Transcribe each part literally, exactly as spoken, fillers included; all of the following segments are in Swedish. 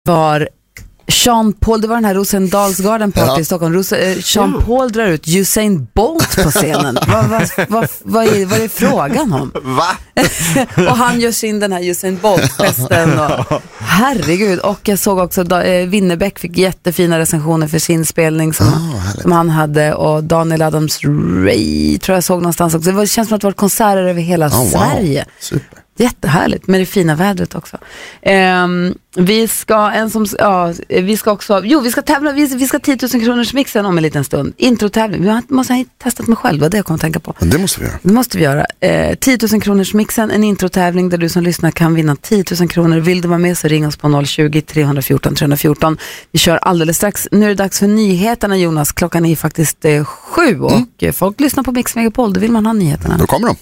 var Sean Paul, det var den här Rosendalsgarden party ja. i Stockholm. Ros- eh, Sean ja. Paul drar ut Usain Bolt på scenen. vad, vad, vad, vad, är, vad är frågan om? Va? Och han gör sin den här Usain Bolt-festen. Och, herregud. Och jag såg också da, eh, Winnerbäck fick jättefina recensioner för sin spelning som, oh, som han hade. Och Daniel Adams-Ray tror jag såg någonstans också. Det var, känns som att det var konserter över hela oh, Sverige. Wow. Super. Jättehärligt med det fina vädret också. Um, vi ska en som ja, vi ska också jo vi ska tävla vi, vi ska tio tusen kronors mixen om en liten stund. Introtävling. Jag måste ha testat mig själv, det jag kommer att tänka på. Men det måste vi göra. Det måste vi göra. Uh, tio tusen kronors mixen, en introtävling där du som lyssnar kan vinna tio tusen kronor. Vill du vara med så ring oss på noll tjugo, tre fjorton, tre fjorton. Vi kör alldeles strax. Nu är det dags för nyheterna, Jonas. Klockan är faktiskt uh, sju och mm. folk lyssnar på Mix Megapol. Då vill man ha nyheterna. Då kommer de.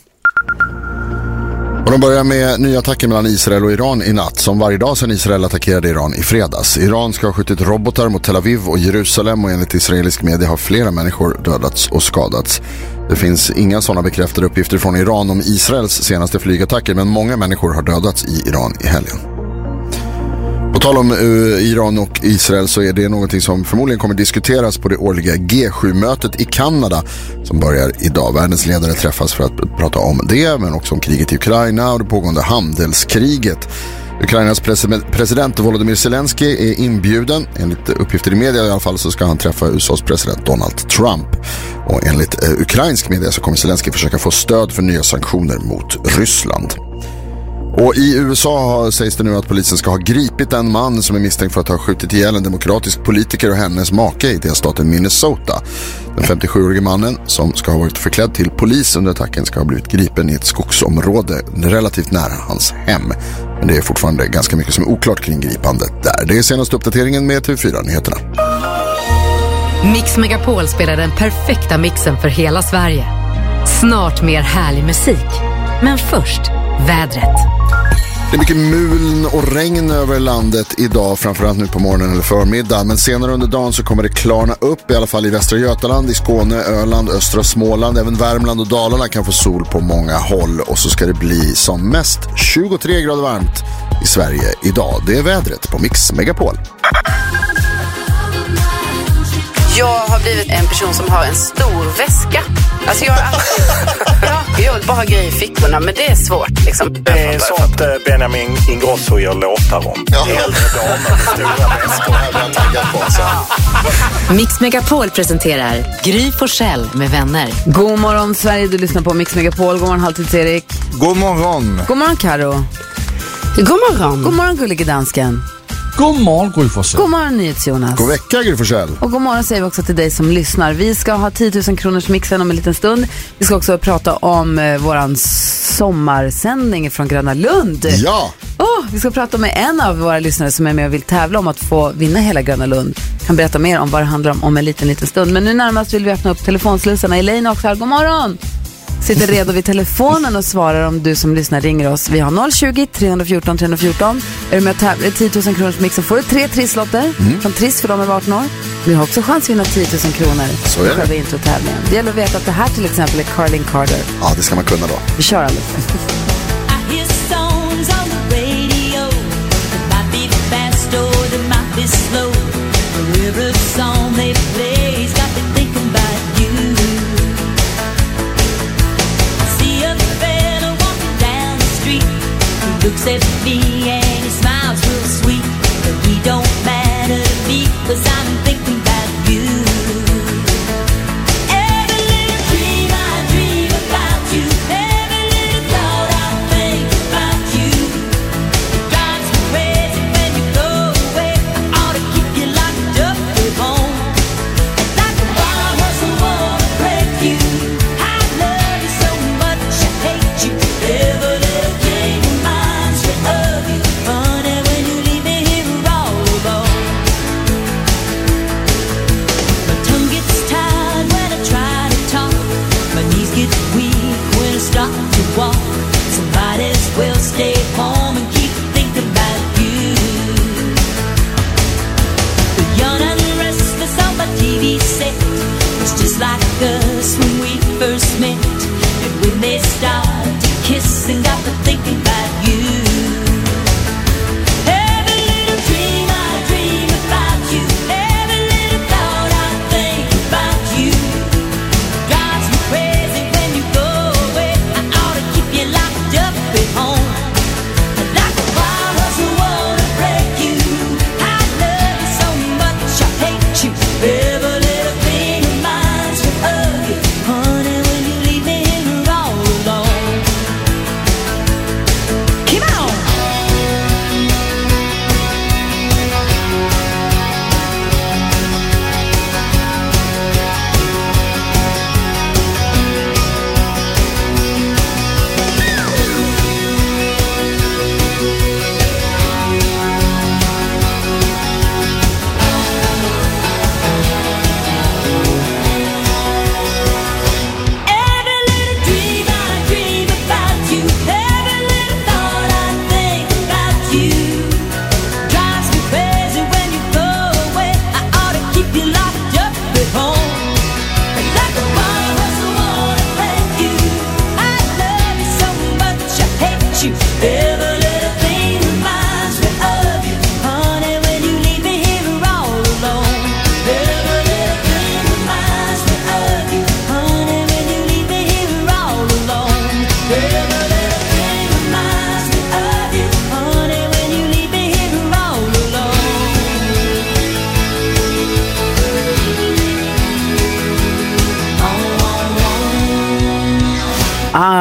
Och de börjar med nya attacker mellan Israel och Iran i natt, som varje dag sedan Israel attackerade Iran i fredags. Iran ska ha skjutit robotar mot Tel Aviv och Jerusalem och enligt israelisk media har flera människor dödats och skadats. Det finns inga sådana bekräftade uppgifter från Iran om Israels senaste flygattacker, men många människor har dödats i Iran i helgen. På tal om uh, Iran och Israel så är det någonting som förmodligen kommer diskuteras på det årliga G sju-mötet i Kanada som börjar idag. Världens ledare träffas för att prata om det, men också om kriget i Ukraina och det pågående handelskriget. Ukrainas pres- president Volodymyr Zelensky är inbjuden. Enligt uppgifter i media i alla fall så ska han träffa U S A:s president Donald Trump. Och enligt uh, ukrainsk media så kommer Zelensky försöka få stöd för nya sanktioner mot Ryssland. Och i U S A sägs det nu att polisen ska ha gripit en man som är misstänkt för att ha skjutit ihjäl en demokratisk politiker och hennes make i delstaten Minnesota. Den femtiosjuårige mannen, som ska ha varit förklädd till polis under attacken, ska ha blivit gripen i ett skogsområde relativt nära hans hem. Men det är fortfarande ganska mycket som är oklart kring gripandet där. Det är senaste uppdateringen med T V fyra-nyheterna. Mix Megapol spelar den perfekta mixen för hela Sverige. Snart mer härlig musik. Men först, vädret. Det är mycket muln och regn över landet idag, framförallt nu på morgonen eller förmiddag. Men senare under dagen så kommer det klarna upp, i alla fall i Västra Götaland, i Skåne, Öland, östra Småland. Även Värmland och Dalarna kan få sol på många håll. Och så ska det bli som mest tjugotre grader varmt i Sverige idag. Det är vädret på Mix Megapol. Jag har blivit en person som har en stor väska. Alltså jag har alltid, ja, jag vill bara ha grejer i fickorna, men det är svårt liksom. Det är sånt Benjamin Ingrosso gör låtar om. Ja. Äldre damer med stora väskor här bland taggat på sig. Mix Megapol presenterar Gry Forssell med vänner. God morgon Sverige, du lyssnar på Mix Megapol. God morgon Halvtids Erik. God morgon. God morgon Karo. God morgon. God morgon gullige dansken. God morgon Gry Forssell. God morgon NyhetsJonas. God vecka Gry Forssell. Och god morgon säger vi också till dig som lyssnar. Vi ska ha tio tusen kronors mixen om en liten stund. Vi ska också prata om eh, våran sommarsändning från Gröna Lund. Ja. Oh, vi ska prata med en av våra lyssnare som är med och vill tävla om att få vinna hela Gröna Lund. Kan berätta mer om vad det handlar om om en liten liten stund. Men nu närmast vill vi öppna upp telefonslussarna. Elaine också här. God morgon. Sitter redo vid telefonen och svarar om du som lyssnar ringer oss. Vi har noll tjugo, tre fjorton, tre fjorton. Är du med att tävla tio tusen kronors mix så får du tre trisslotter mm. från Triss för dem över arton år. Vi har också chans att vinna tio tusen kronor. Så är det. Själva introtävlingen. Det gäller att veta att det här till exempel är Carlin Carter. Ja, det ska man kunna då. Vi kör alldeles. Looks at me and he smiles real sweet, but he don't matter to me, 'cause I'm thinking about you. Every little dream I dream about you, every little thought I think about you. It drives me crazy when you go away. I ought to keep you locked up at home. And like a bomb doesn't wanna break you. I love you so much, I hate you. Every little dream of mine's of you. Funny when you leave me here all alone. My tongue gets tired when I try to talk. My knees get weak when I start to walk. So might as well stay home and keep thinking about you. The young and restless on my T V set. It's just like us when we first met. And when they start to kiss and got to thinking about you. Every little dream I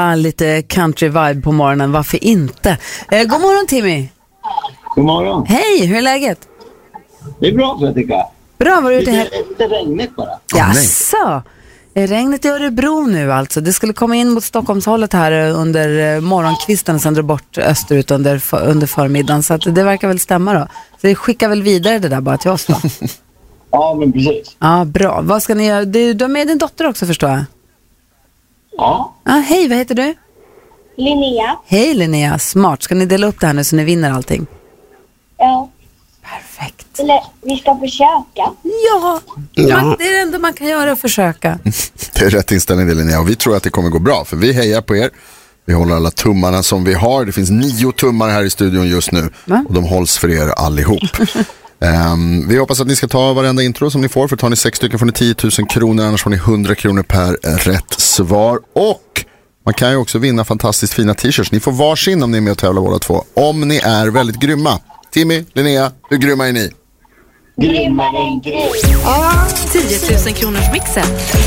Ja, lite country vibe på morgonen, varför inte? Eh, god morgon Timmy. God morgon. Hej, hur är läget? Det är bra så jag tycker. Bra, var du ute här? Lite regnigt bara. Jaså? Är regnet i Örebro nu alltså? Det skulle komma in mot Stockholmshållet här under morgonkvisten och sen dra bort österut under, under förmiddagen. Så att det verkar väl stämma då. Så det skickar väl vidare det där bara till oss då. Ja, men precis. Ja, bra. Vad ska ni göra? Du, du har med din dotter också förstår jag. Ja. Ah, hej, vad heter du? Linnea. Hej Linnea, smart. Ska ni dela upp det här nu så ni vinner allting? Ja. Perfekt. Eller vi ska försöka. Ja, Ja. Man, det är det enda man kan göra att försöka. Det är rätt inställning det, Linnea, och vi tror att det kommer gå bra för vi hejar på er. Vi håller alla tummarna som vi har. Det finns nio tummar här i studion just nu. Va? Och de hålls för er allihop. um, vi hoppas att ni ska ta varenda intro som ni får. För tar ni sex stycken får ni tio tusen kronor. Annars får ni hundra kronor per rätt svar. Och man kan ju också vinna fantastiskt fina t-shirts. Ni får varsin om ni är med och tävlar båda två. Om ni är väldigt grymma. Timmy, Linnea, hur grymma är ni? Grymmare än Gry. tio tusen kronors mixen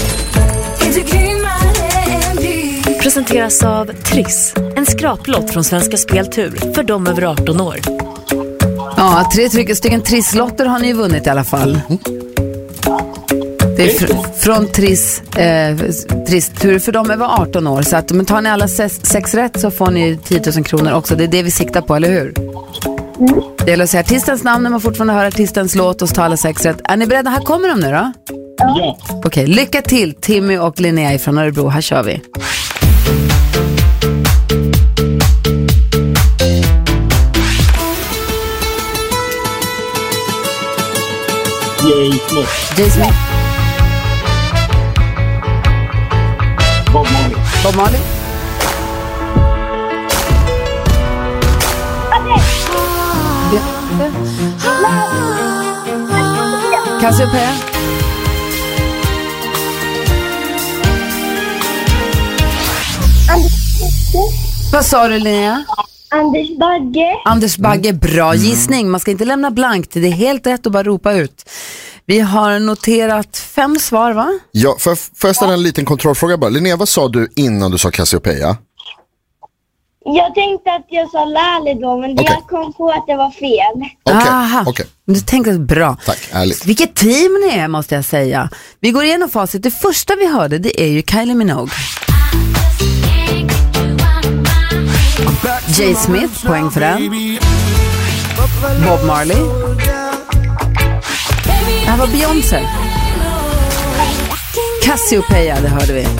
presenteras av Triss. En skraplott från Svenska Speltur för dem över arton år. Ja, tre tryck, stycken trisslotter har ni ju vunnit i alla fall. Det är fr- från Triss, eh, Trisstur för dem över arton år. Så att, men tar ni alla sex, sex rätt så får ni tio tusen kronor också. Det är det vi siktar på, eller hur? Det gäller att säga artistens namn när man fortfarande hör artistens låt och så tar alla sex rätt. Är ni beredda? Här kommer de nu då? Ja. Okej, lycka till Timmy och Linnea från Örebro. Här kör vi. Jay Smith. Jay Smith, Bob Marley. Bob Marley, Cassiopeia, vad sa du Linnea? Anders Bagge. Anders Bagge, bra gissning. Man ska inte lämna blankt. Det är helt rätt att bara ropa ut. Vi har noterat fem svar, va? Ja, får, får jag ställa en liten kontrollfråga bara? Linnea, vad sa du innan du sa Cassiopeia? Jag tänkte att jag sa Lale då, men Okej. jag kom på att det var fel. Okej, Aha. okej. Du tänkte bra. Tack, ärligt. Vilket team ni är, måste jag säga. Vi går igenom facit. Det första vi hörde, det är ju Kylie Minogue. Jay Smith, poäng för den. Bob Marley. Det här var Beyoncé. Cassiopeia, det hörde vi.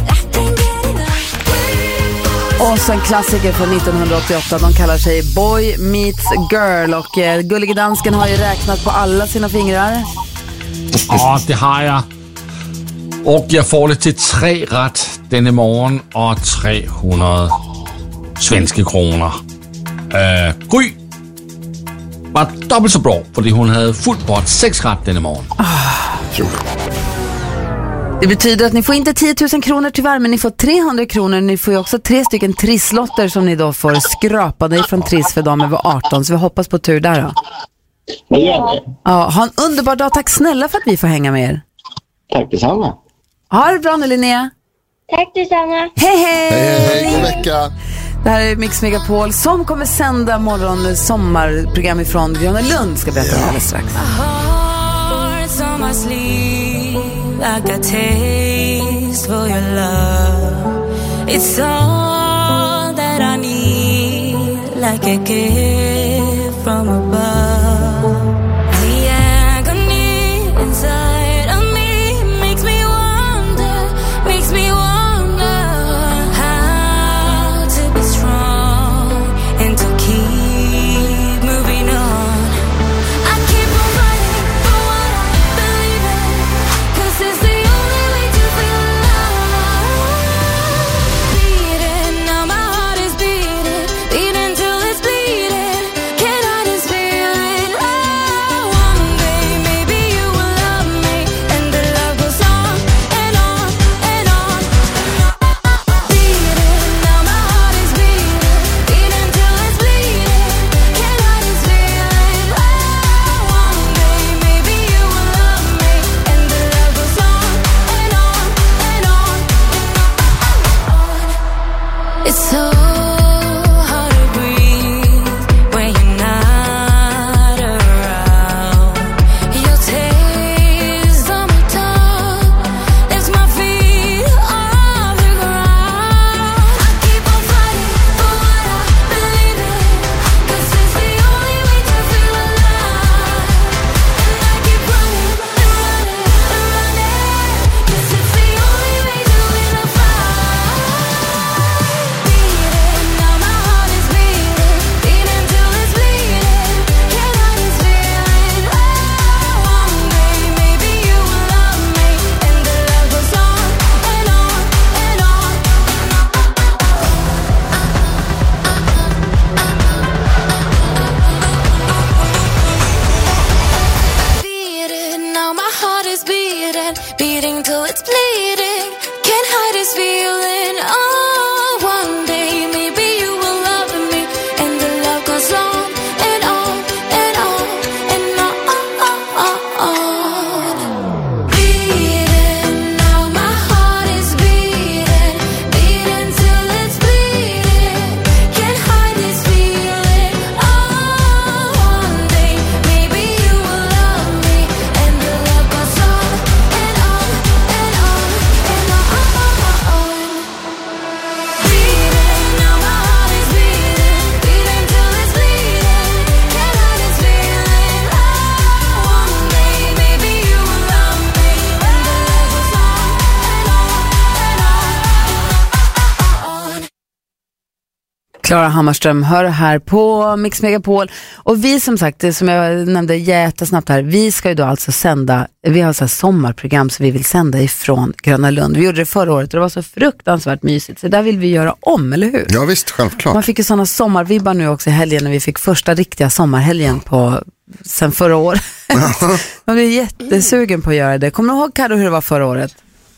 Och så en klassiker från nittonhundraåttioåtta. De kallar sig Boy Meets Girl. Och eh, Gullige Dansken har ju räknat på alla sina fingrar. Ja, det har jag. Och jag får det till tre rätt denna morgon och trehundra svenska kronor. Uh, Gry var dubbelt så bra, för hon hade fullt på sex rätt denna morgon. Tror jag. Det betyder att ni får inte tio tusen kronor tyvärr, men ni får trehundra kronor. Ni får ju också tre stycken trisslotter som ni då får skrapade från Triss för dem över arton. Så vi hoppas på tur där då. Vad gör det? Ja, ha en underbar dag. Tack snälla för att vi får hänga med er. Tack detsamma. Ha det bra nu Linnea. Tack detsamma. Hej hej! Hej, hej, hej, god vecka. Det här är Mix Megapol som kommer sända morgon sommarprogram ifrån Björn Lund ska berätta om alldeles strax. I got taste for your love. It's all that I need, like a gift from above. The agony inside of me makes me wonder, makes me wonder how to be strong and to keep moving on. I keep on fighting for what I believe in, 'cause it's the only way to feel love. Beating, now my heart is beating, beating till it's bleeding. bleeding, beating till it's bleeding. Can't hide this feeling. Oh, one day maybe you will love me, and the love goes on and on and on and on. Beating, now my heart is beating, beating till it's bleeding. Can't hide this feeling. Oh, one day maybe you will love me, and the love goes on and on and on and on. Beating, now my heart is beating, beating till it's bleeding. Can't hide this feeling. Oh, one day maybe you will love me, and the love goes on and on and on. Klara Hammarström hör här på Mix Megapol. Och vi som sagt, det som jag nämnde jättesnabbt här, vi ska ju då alltså sända, vi har så här sommarprogram som vi vill sända ifrån Gröna Lund. Vi gjorde det förra året och det var så fruktansvärt mysigt. Så där vill vi göra om, eller hur? Ja visst, självklart. Man fick ju sådana sommarvibbar nu också i helgen när vi fick första riktiga sommarhelgen på sen förra året. Man blir jättesugen på att göra det. Kommer du ihåg, Karo, hur det var förra året?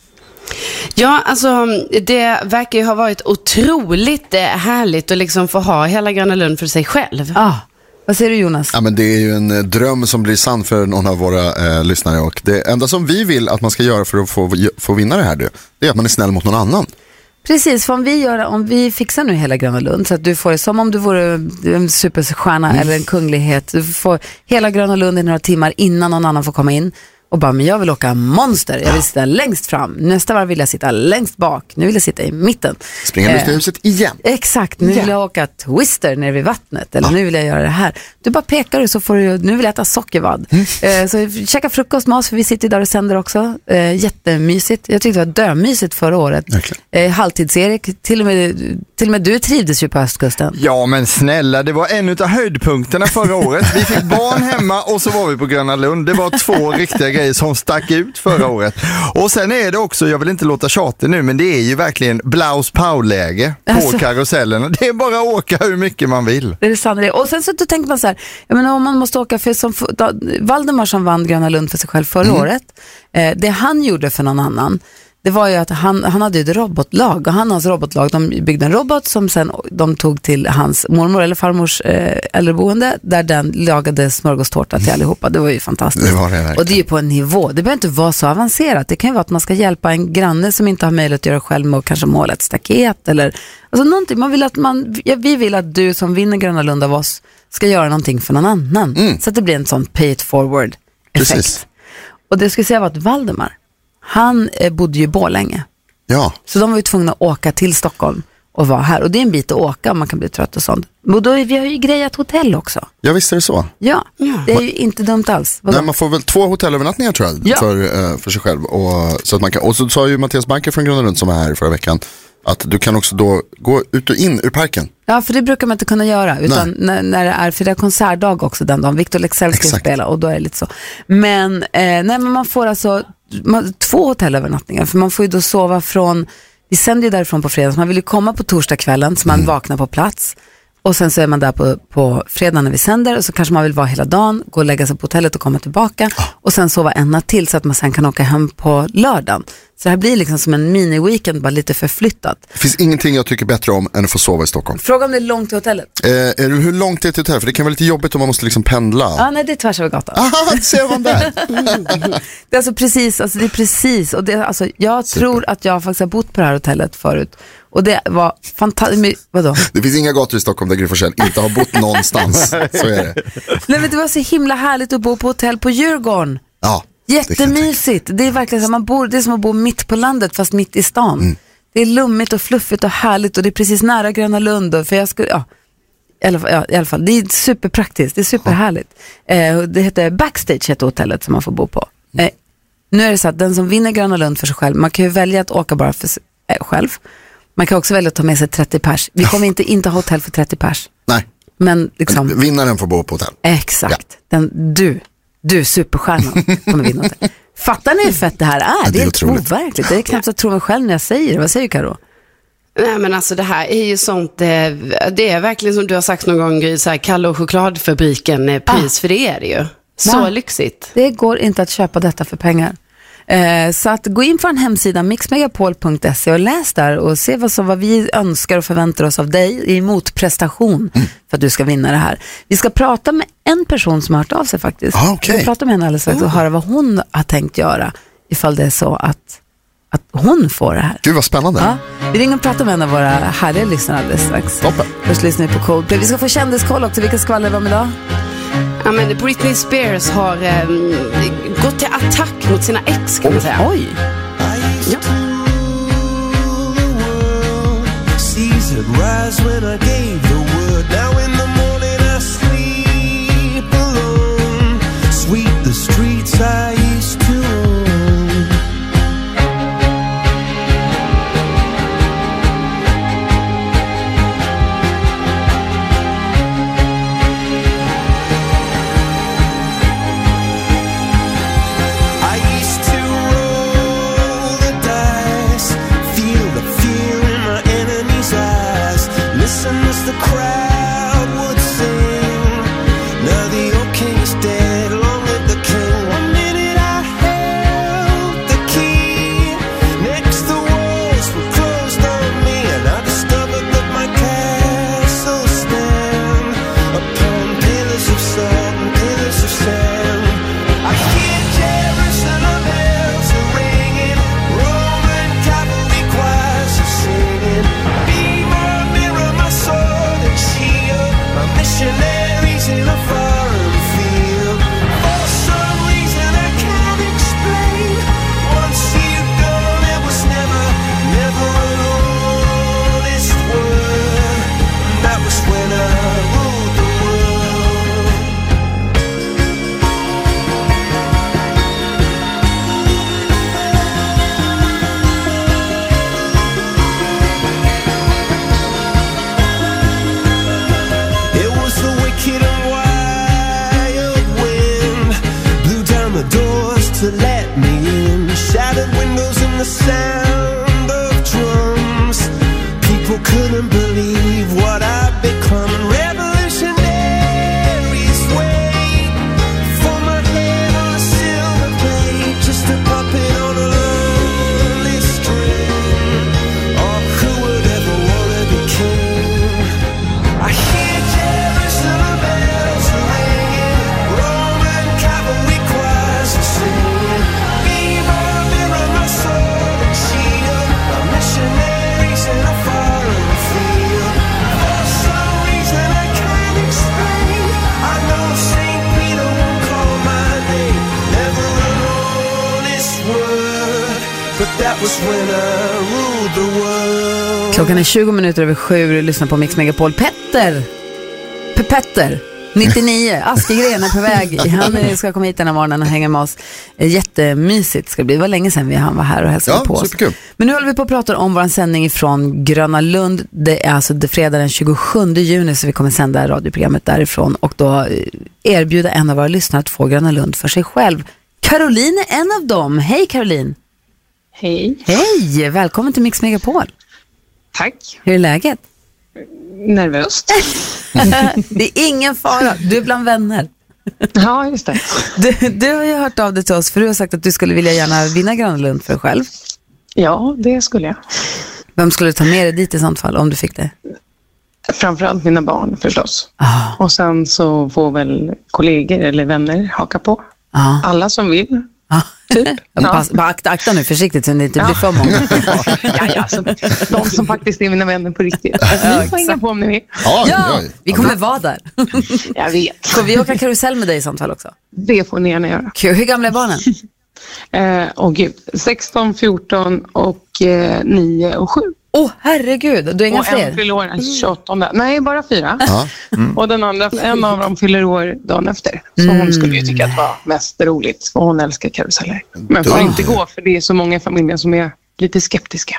Ja, alltså det verkar ju ha varit otroligt eh, härligt att liksom få ha hela Gröna Lund för sig själv. Ja, ah, vad säger du, Jonas? Ja, men det är ju en eh, dröm som blir sann för någon av våra eh, lyssnare, och det enda som vi vill att man ska göra för att få, få vinna det här, det, det är att man är snäll mot någon annan. Precis, för om vi, gör, om vi fixar nu hela Gröna Lund så att du får det som om du vore en superstjärna mm. eller en kunglighet. Du får hela Gröna Lund i några timmar innan någon annan får komma in. Och bara, men jag vill åka monster, jag vill sitta längst fram. Nästa var vill jag sitta längst bak. Nu vill jag sitta i mitten. Springa eh, huset igen. Exakt, nu vill jag åka twister nere vid vattnet. Eller ja. Nu vill jag göra det här. Du bara pekar och så får du, nu vill jag äta sockervadd. Mm. Eh, så käka frukost med oss, för vi sitter där och sänder också. Eh, jättemysigt. Jag tyckte det var dömysigt förra året. Eh, Halvtids-Erik, till och, med, till och med du trivdes ju på östkusten. Ja, men snälla, det var en av höjdpunkterna förra året. Vi fick barn hemma och så var vi på Gröna Lund. Det var två riktiga grejer som stack ut förra året. Och sen är det också, jag vill inte låta tjatig nu, men det är ju verkligen Blaus Pau-läge på alltså, karusellen. Det är bara att åka hur mycket man vill. Det är sant det. Och sen så då tänker man så här, jag menar, om man måste åka för som då, Valdemar som vann Gröna Lund för sig själv förra mm. året, eh, det han gjorde för någon annan, det var ju att han, han hade ju ett robotlag, och han och hans robotlag, de byggde en robot som sen de tog till hans mormor eller farmors eh, äldreboende, där den lagade smörgåstårta till allihopa. Det var ju fantastiskt. Det var det verkligen. Och det är ju på en nivå. Det behöver inte vara så avancerat. Det kan ju vara att man ska hjälpa en granne som inte har möjlighet att göra själv med att kanske måla ett staket eller alltså någonting. Man vill att man, ja, vi vill att du som vinner Gröna Lund av oss ska göra någonting för någon annan. Mm. Så att det blir en sån pay it forward effekt. Precis. Och det skulle säga var att Valdemar, han eh, bodde ju i Borlänge. Ja. Så de var ju tvungna att åka till Stockholm och vara här. Och det är en bit att åka, man kan bli trött och sånt. Och då är vi har ju grejat hotell också. Ja, visst är det så. Ja, ja. Det är ju inte dumt alls. Vadå? Nej, man får väl två hotellövernattningar tror jag, ja. för, uh, för sig själv. Och så, att man kan, och så sa ju Mattias Banker från Gröna Lund som var här förra veckan att du kan också då gå ut och in ur parken. Ja, för det brukar man inte kunna göra. Utan när, när det är, för det är konsertdag också den dagen. Victor Leksell ska spela och då är det lite så. Men, eh, nej, men man får alltså man, två hotellövernattningar. För man får ju då sova från, vi sänder ju därifrån på fredag. Så man vill ju komma på torsdagskvällen så man mm. vaknar på plats. Och sen så är man där på, på fredag när vi sänder. Och så kanske man vill vara hela dagen, gå och lägga sig på hotellet och komma tillbaka. Och sen sova en natt till så att man sen kan åka hem på lördagen. Så det här blir liksom som en mini-weekend, bara lite förflyttat. Det finns ingenting jag tycker bättre om än att få sova i Stockholm. Fråga om det är långt till hotellet. Eh, är det, hur långt är det till hotellet? För det kan vara lite jobbigt om man måste liksom pendla. Ja, nej, det är tvärs över gatan. Aha, ser man där. Det är alltså precis, alltså det är precis. Och det, alltså, jag Super. tror att jag faktiskt har bott på det här hotellet förut. Och det var fantastiskt. Vadå? Det finns inga gator i Stockholm där Gry Forssell inte har bott någonstans. Så är det. Nej, men det var så himla härligt att bo på hotell på Djurgården. Ja. Jättemysigt. Det är verkligen så man bor, det är som att bo mitt på landet fast mitt i stan. Mm. Det är lummigt och fluffigt och härligt och det är precis nära Gröna Lund. Och för jag skulle, ja, i alla fall, ja, i alla fall. Det är superpraktiskt, det är superhärligt. Eh, det heter Backstage, heter hotellet som man får bo på. Eh, nu är det så att den som vinner Gröna Lund för sig själv, man kan ju välja att åka bara för sig eh, själv. Man kan också välja att ta med sig trettio pers. Vi kommer inte inte ha hotell för trettio pers. Nej. Men liksom, Men vinnaren får bo på hotell. Exakt. Ja. Den, du, du superstjärnan kommer vinna hotell. Fattar ni hur fett det här är? Ja, det är, det är helt overkligt. Det är knappt att tro mig själv när jag säger det. Vad säger Karo? Nej, men alltså det här är ju sånt, det är verkligen som du har sagt någon gång, så här Kalle och chokladfabriken pris, ah. för det är det ju. Så Nej. lyxigt. Det går inte att köpa detta för pengar. Eh, så att gå in på en hemsida mix megapol punkt se och läs där och se vad, som, vad vi önskar och förväntar oss av dig i motprestation mm. för att du ska vinna det här. Vi ska prata med en person som har hört av sig faktiskt. Ah, okay. Vi ska prata med henne alldeles strax och höra vad hon har tänkt göra ifall det är så att, att hon får det här. Gud vad spännande. Ja, vi ringer och pratar med en av våra härliga lyssnare alldeles strax. Toppen. Först lyssnar vi på Coldplay. Vi ska få kändiskoll också. Vilka skvaller var med idag? Ja, men Britney Spears har eh, gått till attack mot sina ex, kan man säga. Oj! Ja. Klockan är tjugo minuter över sju och lyssnar på Mix Megapol. Petter! P- Petter! nittionio, Askegren är på väg. Han ska komma hit den här morgonen och hänga med oss. Jättemysigt ska det bli. Det var länge sedan vi han var här och hälsade ja, på oss. Superkul. Men nu håller vi på att prata om vår sändning från Gröna Lund. Det är alltså det fredag den tjugosjunde juni så vi kommer sända radioprogrammet därifrån och då erbjuda en av våra lyssnare att få Gröna Lund för sig själv. Caroline är en av dem. Hej Caroline! Hej! Hej! Välkommen till Mix Megapol. Tack. Hur är läget? Nervöst. Det är ingen fara, du är bland vänner. Ja, just det. Du, du har ju hört av dig till oss för du har sagt att du skulle vilja gärna vinna Gröna Lund för dig själv. Ja, det skulle jag. Vem skulle du ta med dig dit i sånt fall om du fick det? Framförallt mina barn förstås. Ah. Och sen så får väl kollegor eller vänner haka på. Ah. Alla som vill. Ah. Typ. Ja. Pass, bara akta, akta nu försiktigt så det inte ja. blir för många. ja, ja, så de som faktiskt är mina vänner på riktigt. Ni får hänga på om ni vill. Ja, ja, vi kommer vara där. Jag vet. Får vi åka karusell med dig i sånt fall också? Det får ni gärna göra. Kul. Hur gamla är barnen? Eh, och gud, sexton, fjorton och eh, nio och sju. Åh, oh, herregud. Du är inga och fler? En fyller år den tjugoåttonde. Nej, bara fyra. Ja. Mm. Och den andra, en av dem fyller år dagen efter. Så mm. hon skulle ju tycka att det var mest roligt. Och hon älskar karuseller. Men får inte gå för det är så många familjer som är lite skeptiska.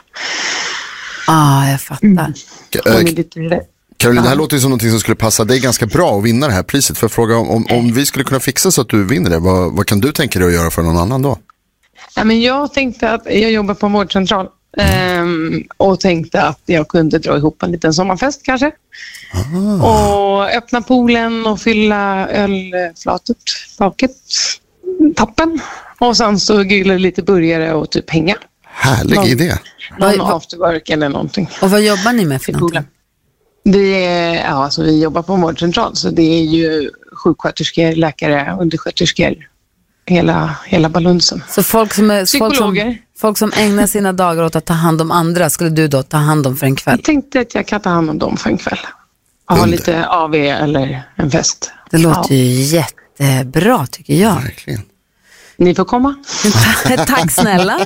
Ah, jag fattar. Mm. Äh, Caroline, det här låter ju som någonting som skulle passa dig ganska bra att vinna det här priset. För att fråga om, om, om vi skulle kunna fixa så att du vinner det, vad, vad kan du tänka dig att göra för någon annan då? Ja, men jag tänkte att jag jobbar på en vårdcentral. Um, och tänkte att jag kunde dra ihop en liten sommarfest kanske. Ah. Och öppna poolen och fylla ölflatot, taket tappen. Och sen så grillar lite burgare och typ hänga. Härlig någon, idé. Någon afterwork eller någonting. Och vad jobbar ni med för någonting? Vi, är, ja, alltså vi jobbar på en vårdcentral, så det är ju sjuksköterskor, läkare, undersköterskor, hela, hela balunsen. Så folk som, är, folk, som, folk som ägnar sina dagar åt att ta hand om andra, skulle du då ta hand om för en kväll? Jag tänkte att jag kan ta hand om dem för en kväll. Och ha lite A V eller en fest. Det låter ja. ju jättebra tycker jag. Verkligen. Ni får komma. Tack snälla.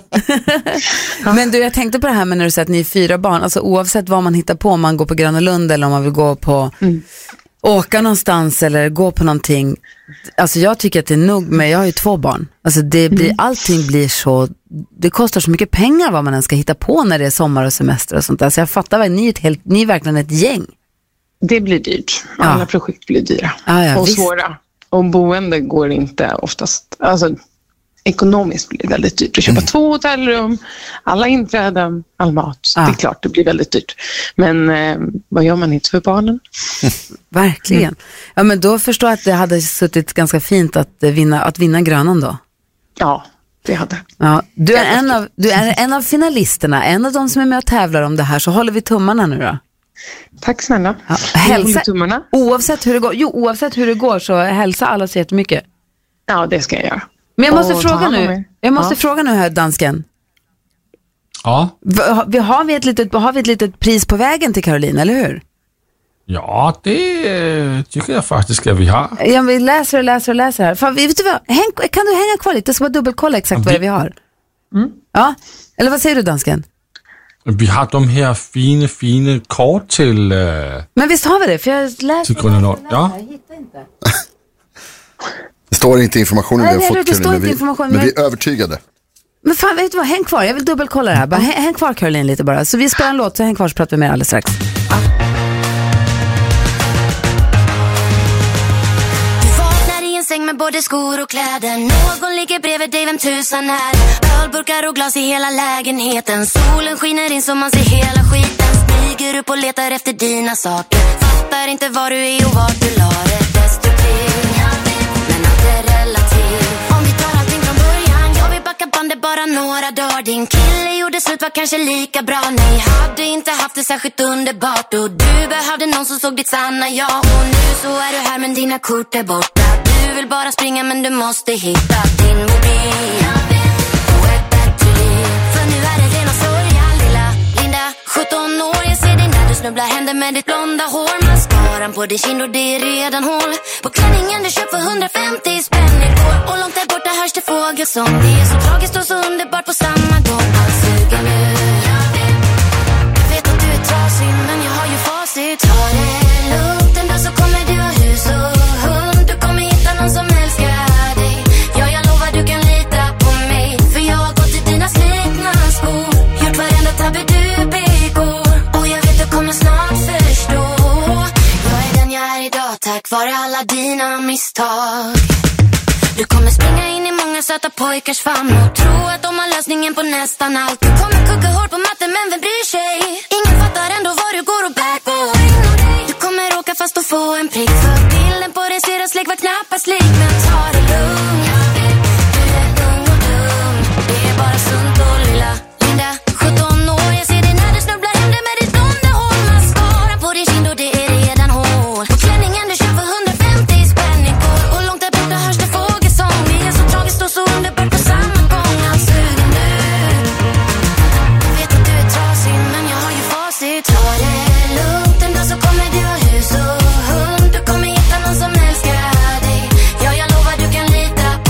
Men du, jag tänkte på det här med när du säger att ni är fyra barn. Alltså oavsett vad man hittar på, om man går på Gröna Lund eller om man vill gå på mm. åka någonstans eller gå på någonting. Alltså jag tycker att det är nog med, jag har ju två barn. Alltså det blir, mm. allting blir så, det kostar så mycket pengar vad man än ska hitta på när det är sommar och semester och sånt där. Så jag fattar väl, ni är, ett helt, ni är verkligen ett gäng. Det blir dyrt. Alla ja. projekt blir dyra. Ja, ja, och visst. svåra. Och boende går inte oftast, alltså ekonomiskt blir det väldigt dyrt att köpa mm. två hotellrum, alla inträden, all mat. Så ah. det är klart det blir väldigt dyrt. Men eh, vad gör man inte för barnen? Verkligen. Mm. Ja, men då förstår jag att det hade suttit ganska fint att vinna, att vinna Grönan då. Ja, det hade. Ja, du, är en av, du är en av finalisterna, en av de som är med och tävlar om det här, så håller vi tummarna nu då. Tack snälla. Ja, hälsa, oavsett hur det går, jo, oavsett hur det går så hälsa alla så jättemycket. Ja, det ska jag göra. Men jag måste och fråga nu. Jag måste ja. fråga nu här, dansken. Ja. Vi har vi ett litet har vi ett litet pris på vägen till Caroline, eller hur? Ja, det tycker jag faktiskt att vi har. Ja, vi läser och läser och läser här. Fan, vet du vad? Häng, kan du hänga kvar lite så bara dubbelkolla exakt ja, vad det vi har? Mm. Ja, eller vad säger du, dansken? Vi har de här fina, fina kort till... Uh, Men visst har vi det? För jag läser... Till Gröna Lund, ja. Jag hittar inte. Det står inte informationen Nej, vi har det, fått, det står men, inte vi, information, men men vi är övertygade. Men fan, vet du vad? Häng kvar, jag vill dubbelkolla det här. Bara, häng, häng kvar Caroline lite bara. Så vi spelar en låt, så häng kvar så pratar vi med alldeles strax. Ja. Du vaknar i en säng med både skor och kläder. Någon ligger bredvid dig, vem tusan är. Ölburkar och glas i hela lägenheten. Solen skiner in så man ser hela skiten. Stiger upp och letar efter dina saker. Fattar inte var du är och vart du la det. Destruktiv, men allt är relativt. Om vi tar allting från början, jag vill backa bandet bara några dagar. Din kille gjorde slut, var kanske lika bra. Nej, hade inte haft det särskilt underbart. Och du behövde någon som såg ditt sanna jag. Och nu så är du här men dina kort är borta. Du vill bara springa men du måste hitta din mobil och ett bättre liv. För nu är det rena sorgen, lilla Linda, sjutton år. Jag ser din där, du snubblar händer med ditt blonda hår. Mascaran på din kind och det är redan hål på klänningen du köpt för hundrafemtio spänn igår. Och långt där borta hörs det fågelsång. Det är så tragiskt och så underbart på samma gång. Allt suger nu. Jag vet att du är trasig men jag har ju facit. Ta det lugnt, en dag så kommer du ha hus och hund. Du kommer hitta någon som älskar dig. Ja, jag lovar du kan lita på mig. För jag har gått i dina slitna skor. Gjort varenda tabbe du begår. Och jag vet du kommer snart förstå. Jag är den jag är idag, tack vare alla dina misstag. Du kommer springa in i många söta pojkars famn och tro att de har lösningen på nästan allt. Du kommer kugga hårt på matten men vem bryr sig? Ingen fattar ändå vad du går och bär på. Du kommer åka fast och få en prick. För bilden på din syrras släck var knappast lik. Men ta det lugnt, du är ung och dum. Det är bara sunt och lilla Linda, sjutton år. Jag ser dig när du snubblar händer med ditt blonda hår. Mascara på din kind och det är redan hål på klänningen du köpt för hundrafemtio spänn igår. Och långt där borta hörs det fågelsång. Det är så tragiskt och så underbart på samma gång. Allt suger nu. Jag vet att du är trasig men jag har ju facit. Ta det lugnt, en dag så kommer du ha hus och hund. Du kommer hitta någon som älskar dig. Ja, jag lovar du kan lita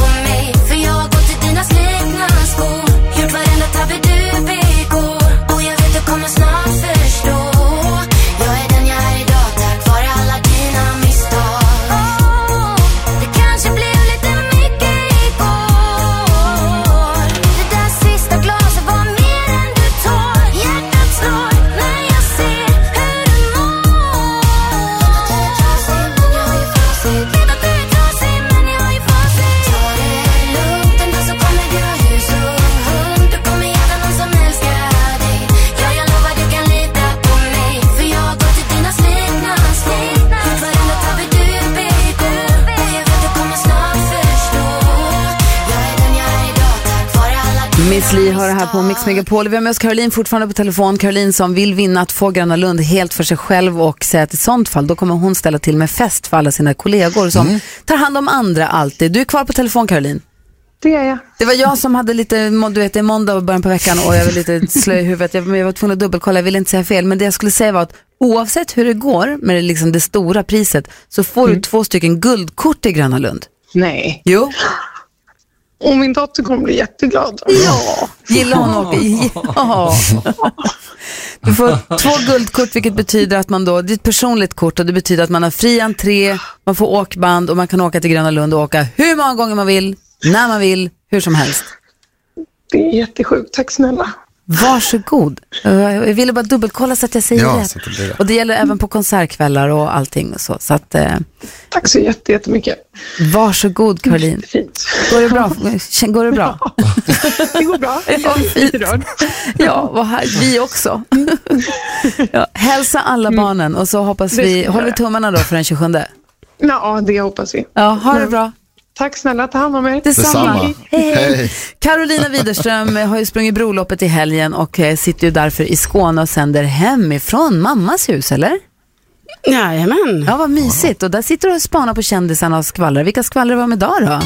Miss Li har det här på Mix Megapol. Vi har med oss Caroline fortfarande på telefon. Caroline som vill vinna att få Gröna Lund helt för sig själv och säga att i sånt fall då kommer hon ställa till med fest för alla sina kollegor som mm. tar hand om andra alltid. Du är kvar på telefon, Caroline. Det är jag. Det var jag som hade lite, du vet det är måndag och början på veckan och jag var lite slö i huvudet. Jag, jag var tvungen att dubbelkolla, jag ville inte säga fel. Men det jag skulle säga var att oavsett hur det går med det, liksom det stora priset så får mm. du två stycken guldkort i Gröna Lund. Nej. Jo. Och min dotter kommer bli jätteglad. Ja, gillar hon åker. Ja. Du får två guldkort, vilket betyder att man då, det är ett personligt kort och det betyder att man har fri entré, man får åkband och man kan åka till Gröna Lund och åka hur många gånger man vill, när man vill, hur som helst. Det är jättesjukt, tack snälla. Varsågod. Jag ville bara dubbelkolla så att jag säger ja, rätt. Så det det. Och det gäller även på konsertkvällar och allting och så. så att, eh, tack så jättemycket. Varsågod, Caroline. Fint. Går det bra? Går det bra? Det går bra. Jag är lite rörd. Ja, vad här, vi också. Ja, hälsa alla barnen och så hoppas vi, håller vi tummarna då för den tjugosjunde. Ja, det hoppas vi. Ja, ha det bra. Tack snälla, ta hand om er. Detsamma. Hej. Hej. Carolina Widerström har ju sprungit broloppet i helgen och sitter ju därför i Skåne och sänder hemifrån mammas hus, eller? Jajamän. Ja, vad mysigt. Och där sitter du och spanar på kändisarna och skvallrar. Vilka skvallrar var med idag då?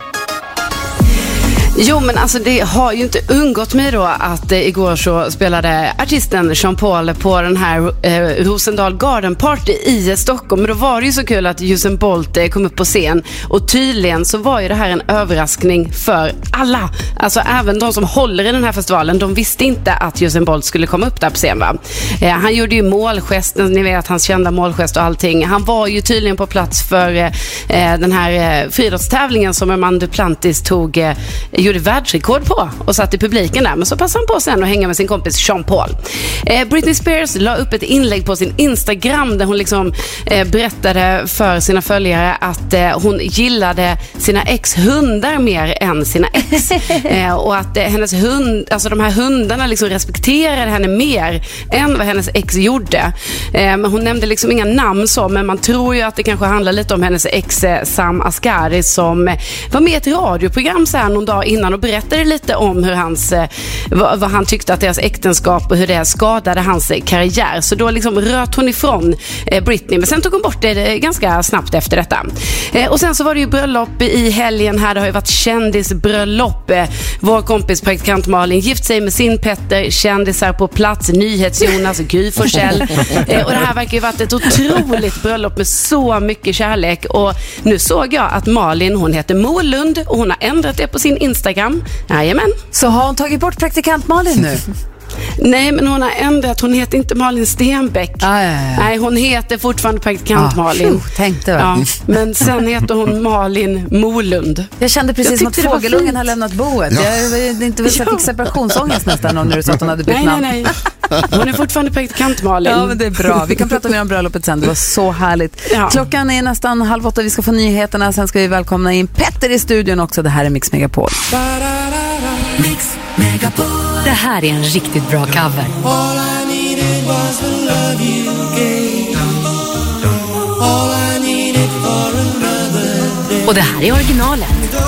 Jo, men alltså det har ju inte undgått mig då att eh, igår så spelade artisten Jean Paul på den här eh, Rosendal Garden Party i Stockholm. Men då var det ju så kul att Usain Bolt eh, kom upp på scen och tydligen så var ju det här en överraskning för alla. Alltså även de som håller i den här festivalen, de visste inte att Usain Bolt skulle komma upp där på scen, va? Eh, han gjorde ju målgesten, ni vet hans kända målgest och allting. Han var ju tydligen på plats för eh, den här eh, friidrottstävlingen som Armand Duplantis tog eh, gjorde världsrekord på och satt i publiken där, men så passade han på sen att hänga med sin kompis Jean Paul. Eh, Britney Spears la upp ett inlägg på sin Instagram där hon liksom eh, berättade för sina följare att eh, hon gillade sina ex-hundar mer än sina ex. eh, och att eh, hennes hund, alltså de här hundarna liksom respekterade henne mer än vad hennes ex gjorde. Eh, men hon nämnde liksom inga namn så, men man tror ju att det kanske handlar lite om hennes ex eh, Sam Asghari som eh, var med i ett radioprogram så här någon dag innan och berättade lite om hur hans, eh, vad, vad han tyckte att deras äktenskap och hur det skadade hans eh, karriär. Så då liksom röt hon ifrån eh, Britney, men sen tog hon bort det eh, ganska snabbt efter detta. Eh, och sen så var det ju bröllop i helgen här, det har ju varit kändisbröllop. Eh, vår kompis praktikant Malin gift sig med sin Petter, kändisar på plats, NyhetsJonas och Gry Forssell. Eh, och det här verkar ju varit ett otroligt bröllop med så mycket kärlek. Och nu såg jag att Malin, hon heter Molund och hon har ändrat det på sin Instagram. Jajamän. Så har hon tagit bort praktikant Malin nu? Nej, men hon har ändrat. Hon heter inte Malin Stenbeck. Ah, ja, ja. Nej, hon heter fortfarande praktikant ah, Malin. Tjo, tänkte jag. Ja, men sen heter hon Malin Molund. Jag kände precis som att fågelungen har lämnat boet. Ja. Jag inte vill säga fick separationsångest nästan när du sa att hon hade bytt nej, namn. Nej, nej. Hon är fortfarande praktikant Malin. Ja, men det är bra. Vi kan prata mer om bröllopet sen. Det var så härligt. Ja. Klockan är nästan halv åtta. Vi ska få nyheterna. Sen ska vi välkomna in Petter i studion också. Det här är Mix Megapol. Mix Megapol. Det här är en riktigt bra cover. Och det här är originalet.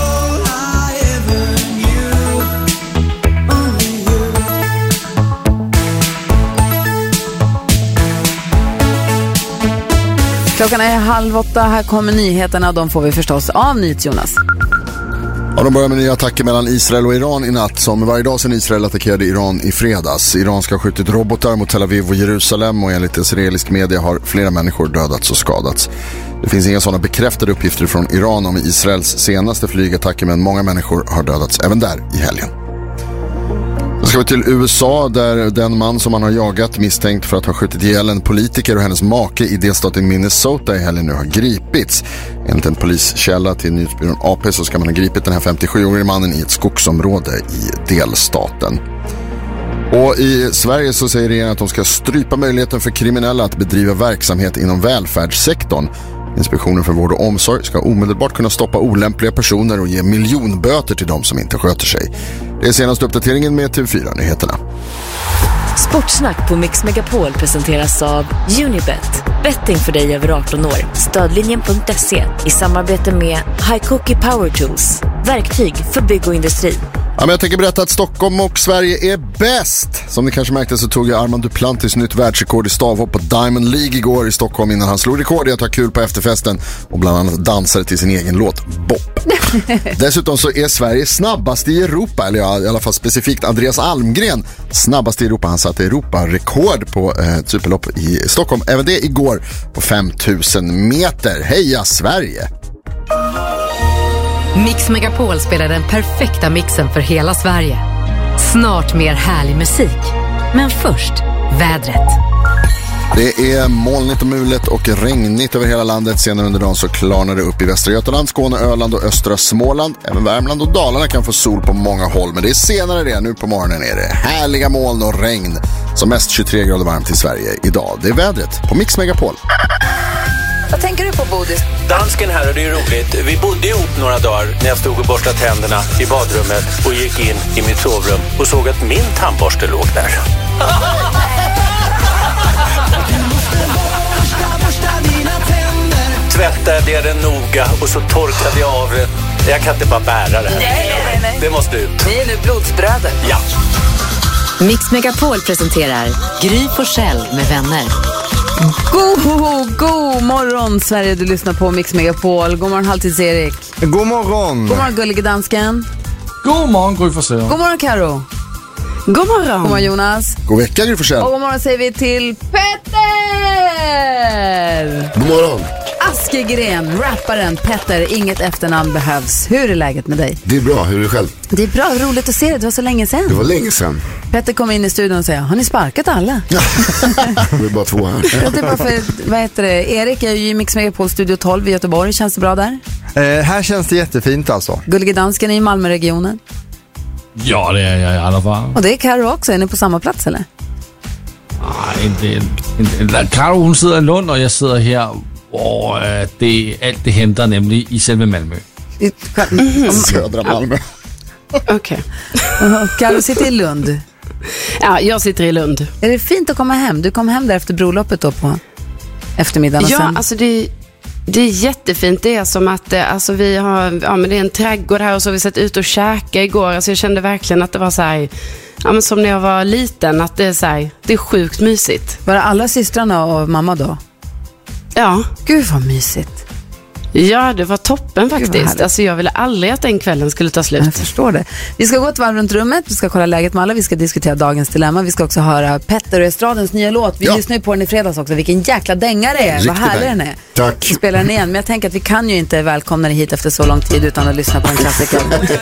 Klockan är halv åtta. Här kommer nyheterna. De får vi förstås av NyhetsJonas. Ja, de börjar med nya attacker mellan Israel och Iran i natt. Som varje dag sedan Israel attackerade Iran i fredags. Iran ska ha skjutit robotar mot Tel Aviv och Jerusalem och enligt israelisk media har flera människor dödats och skadats. Det finns inga sådana bekräftade uppgifter från Iran om Israels senaste flygattacker, men många människor har dödats även där i helgen. Då ska vi till U S A där den man som man har jagat misstänkt för att ha skjutit ihjäl en politiker och hennes make i delstaten Minnesota i helgen nu har gripits. Enligt en poliskälla till nyhetsbyrån A P så ska man ha gripit den här femtiosjuårige mannen i ett skogsområde i delstaten. Och i Sverige så säger regeringen att de ska strypa möjligheten för kriminella att bedriva verksamhet inom välfärdssektorn. Inspektionen för vård och omsorg ska omedelbart kunna stoppa olämpliga personer och ge miljonböter till de som inte sköter sig. Det är senaste uppdateringen med T V fyra-nyheterna. Sportsnack på Mix Megapol presenteras av Unibet. Betting för dig över arton år. Stödlinjen punkt se i samarbete med High Cookie Power Tools. Verktyg för bygg och industri. Ja, men jag tänker berätta att Stockholm och Sverige är bäst. Som ni kanske märkte så tog jag Armand Duplantis nytt världsrekord i stavhopp på Diamond League igår i Stockholm innan han slog rekord i att ha kul på efterfesten och bland annat dansade till sin egen låt Bop. Dessutom så är Sverige snabbast i Europa, eller ja, i alla fall specifikt Andreas Almgren snabbast i Europa. Han satte Europa-rekord på eh, superlopp i Stockholm, även det igår på fem tusen meter. Heja Sverige! Mix Megapol spelar den perfekta mixen för hela Sverige. Snart mer härlig musik. Men först, vädret. Det är molnigt och mulet och regnigt över hela landet. Senare under dagen så klarnar det upp i Västra Götaland, Skåne, Öland och östra Småland. Även Värmland och Dalarna kan få sol på många håll. Men det är senare det. Nu på morgonen är det härliga moln och regn. Som mest tjugotre grader varmt i Sverige idag. Det är vädret på Mix Megapol. Vad tänker du på, Bodis? Dansken här, och det är roligt. Vi bodde ihop några dagar när jag stod och borstade tänderna i badrummet och gick in i mitt sovrum och såg att min tandborste låg där. Tvättade jag den noga och så torkade jag av det. Jag kan inte bara bära det här. Nej, nej, nej. Det måste ut. Ni är nu blodsbröder. Ja. Mix Megapol presenterar Gry Forssell med vänner. God, god morgon Sverige, du lyssnar på Mix Megapol. God morgon Halvtids-Erik. God morgon. God morgon gullige dansken. God morgon Gry Forssell. God morgon Karo. God morgon. God morgon Jonas. God vecka Gry Forssell. Och god morgon säger vi till Petter. God morgon. Askegren, rapparen Petter, inget efternamn behövs. Hur är läget med dig? Det är bra, hur är det själv? Det är bra, roligt att se dig, det var så länge sedan. Det var länge sedan. Petter kom in i studion och säger, har ni sparkat alla? Det är bara två här. Det är bara för, vad heter det? Erik är ju i Mix Megapol Studio tolv i Göteborg, känns det bra där? Eh, här känns det jättefint alltså. Gullige dansken är i Malmöregionen. Ja, det är jag i alla fall. Och det är Karo också, är ni på samma plats eller? Nej, inte, inte, inte. Karo hon sidder i Lund och jag sidder här hvor øh, det, alt det henter nemlig i selve Malmö. Södra Malmö. Okej. Karo sitter i Lund. Ja, jag sitter i Lund. Är det fint att komma hem? Du kom hem där efter broloppet då på eftermiddagen och Ja, sen... alltså det, det är jättefint. Det är som att eh, alltså vi har, ja, men det är en trädgård här och så har vi sett ut och käka igår. Alltså jag kände verkligen att det var så här, ja, men som när jag var liten, att det är så här, det är sjukt mysigt. Var det alla systrarna och mamma då? Ja. Gud vad mysigt. Ja, det var toppen faktiskt. Alltså jag ville aldrig att den kvällen skulle ta slut. Jag förstår det. Vi ska gå ett varv runt rummet, vi ska kolla läget med alla, vi ska diskutera dagens dilemma, vi ska också höra Petter och Estradens nya låt. Vi ja. lyssnade på den i fredags också, vilken jäkla dänga det är. Riktigt vad härlig den är. Tack. Vi spelar den igen, men jag tänker att vi kan ju inte välkomna dig hit efter så lång tid utan att lyssna på en klassiker.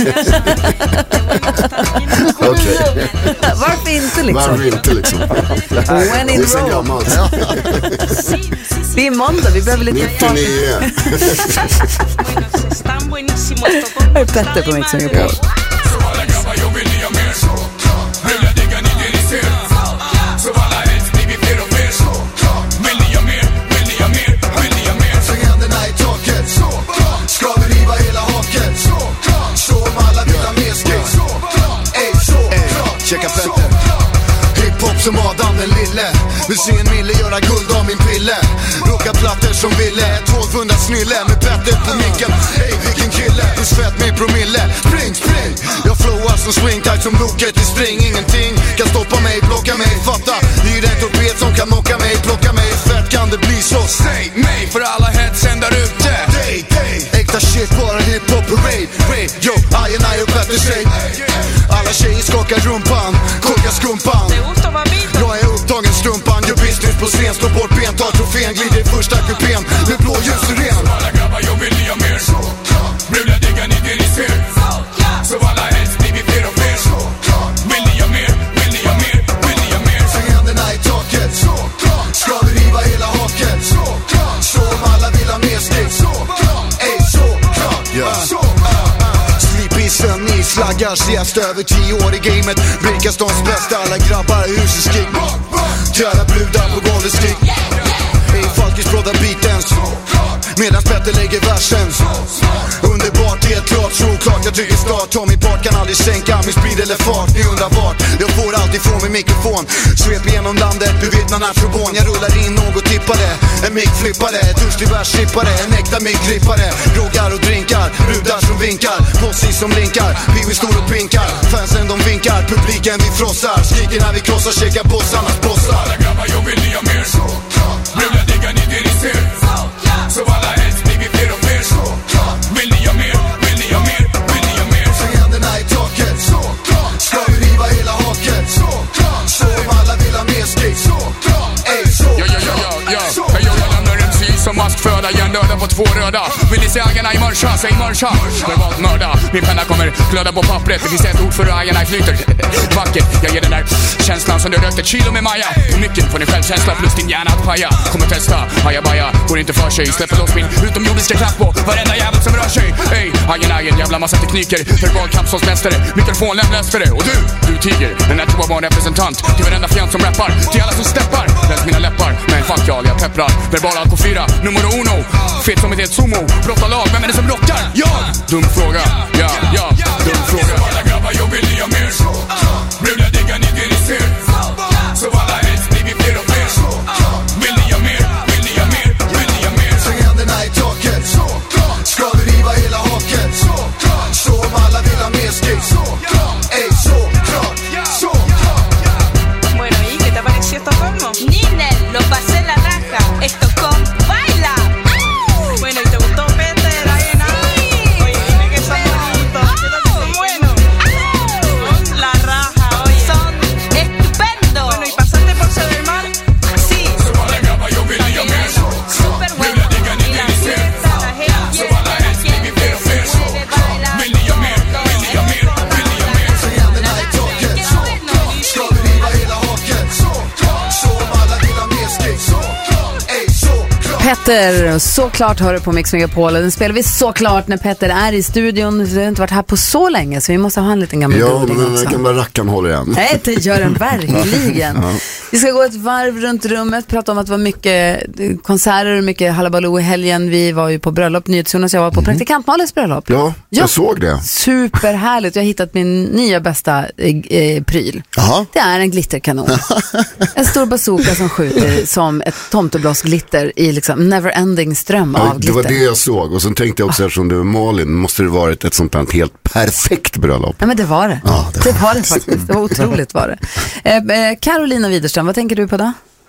Okej. Varför inte liksom? Varför inte liksom? When in det är så Rome. gammalt. Det är måndag, vi behöver lite fart. Här är Petter på Mix Megapol. Checka Petter. Hiphop som Adam den lille. Vill se en mille göra guld av min pille. Råka plattor som ville. tolvhundra snille med Petter på micken. Ey vilken kille, hur svett med promille. Spring, spring. Jag flowar som swing tight som loket i spring. Ingenting kan stoppa mig, blocka mig, fatta. Det är en torped som kan knocka mig, plocka mig. Fett kan det bli så. Säg mig för alla headsen där ute. Day, day. Äkta shit, bara hiphop parade. Raid, yo, I and I och Petter säg. Alla tjejer skakar rumpan, kokar skumpan. Jag är upptagen strumpan, gör business på scen. Slår bort ben, tar trofén, glider i första kupén. Med blå ljus och ren. Alla grabbar, jag vill ni ha mer. Brudar diggar ni det ni ser. Så alla helst blir vi fler och fler. Vill ni ha mer, vill ni ha mer, vill ni ha mer. Släng händerna i taket. Ska vi riva hela haket. Så om alla vill ha mer steg. Ey, så klart. Slipisen i slaggars gäst över tio år i gamet. Brikastans bästa, alla grabbar i huset skrik. Till alla brudar på golvet skrik. Ey, Falkis brådar beaten. Medan Petter lägger versen. Underbart, helt klart, såklart. Jag tycker start, ta min part, kan aldrig sänka min speed eller fart. Ni undrar vart, jag får allt ifrån min mikrofon. Svep igenom landet, bevittnar nationbon. Jag rullar in något tippade, en mickflippare, ett törstig världschippare, en äkta mickrippare. Groggar och drinkar, brudar som vinkar, possi som linkar, Pee-wee står och pinkar. Fansen de vinkar, publiken vi frossar, skriker när vi krossar, checkar bossarnas bossar. Alla grabbar, jag vill ni ha mer. Brudar diggar ni det ni ser. Så alla helst blir vi fler och fler. Vill ni ha mer, vill ni ha mer, vill ni ha mer. Så händerna i taket, ska vi riva hela haket. Så om alla vill ha mer skrik. Ey, så Ja, ja, ja, ja, ja. Hey, jag lämnar en sy som maskföda. Jag nördar på två röda. Vill ni se ägarna i mörsa? Säg mörsa. Verbalt mörda. Min penna kommer glöda på pappret. Det finns ett ord för ägarna i flyter. Vackert. Jag ger den där känslan som du rökt ett kilo med Maja. På mycket får ni självkänsla plus din hjärna att paja. Kommer testa. Haja baja. Går inte för sig. Släpper loss min utomjordiska klapp på varenda jävel som rör sig. Ey, hajen äger jävla massa tekniker. Verbal kampsåsmästare. Mikrofonlämlästare. Och du, du tiger. En natural var en representant. Till varenda fjant som rappar. Till alla som steppar. Läs mina läppar. Men fuck y'all, jag pepprar. Verbal alko fyra. Numero uno. Fet som ett helt sumo. Brotta lag. Vem är det som rockar? Jag! Dum fråga. Ja, ja. Dum fråga. Alla grabbar, jag vill ni ha mer. Brudar diggar ni det ni ser. Så alla helst blir vi fler och fler. Vill ni ha mer? Vill ni ha mer? Vill ni ha mer? Så händerna i taket, ska vi riva hela haket. Så om alla vill ha mer skrik. Ey, så klart, så Bueno, ¿y qué te pareció Estocolmo? Ninel, lo pasé la raja. Estocolmo, baila. Bueno, ¿y te gustó Peter? Ahí en Oye, dime que son bonitos. ¿Qué tal que son buenos? Son la raja, oye. Son estupendos. Bueno, ¿y pasaste por Södermalm? Sí. Súper bueno. Y la fiesta, la gente, la gente puede bailar. ska vi riva hela haket. Så om alla vill ha mer skrik. Ey, så klart. Petter, såklart hör du på Mix Megapol. Den spelar vi såklart när Petter är i studion. Vi har inte varit här på så länge så vi måste ha en liten gammal Ja, goding men den också. där gamla rackaren håller igen. Nej, det gör den verkligen. Ja. Vi ska gå ett varv runt rummet, prata om att det var mycket konserter, mycket halabaloo i helgen. Vi var ju på bröllop, NyhetsJonas, jag var på mm. praktikantmalens bröllop. Ja, jag ja. såg det. Superhärligt, jag har hittat min nya bästa eh, pryl. Aha. Det är en glitterkanon. En stor bazooka som skjuter som ett tomteblåsglitter i liksom never-ending ström ja, av glitter. Det var det jag såg och sen tänkte jag också, eftersom det var Malin, måste det varit ett sånt här helt perfekt bröllop. Ja, men det var det. Ja, det, var. det var det faktiskt. Det var otroligt var det. Eh, Carolina Widerström, vad tänker du på då?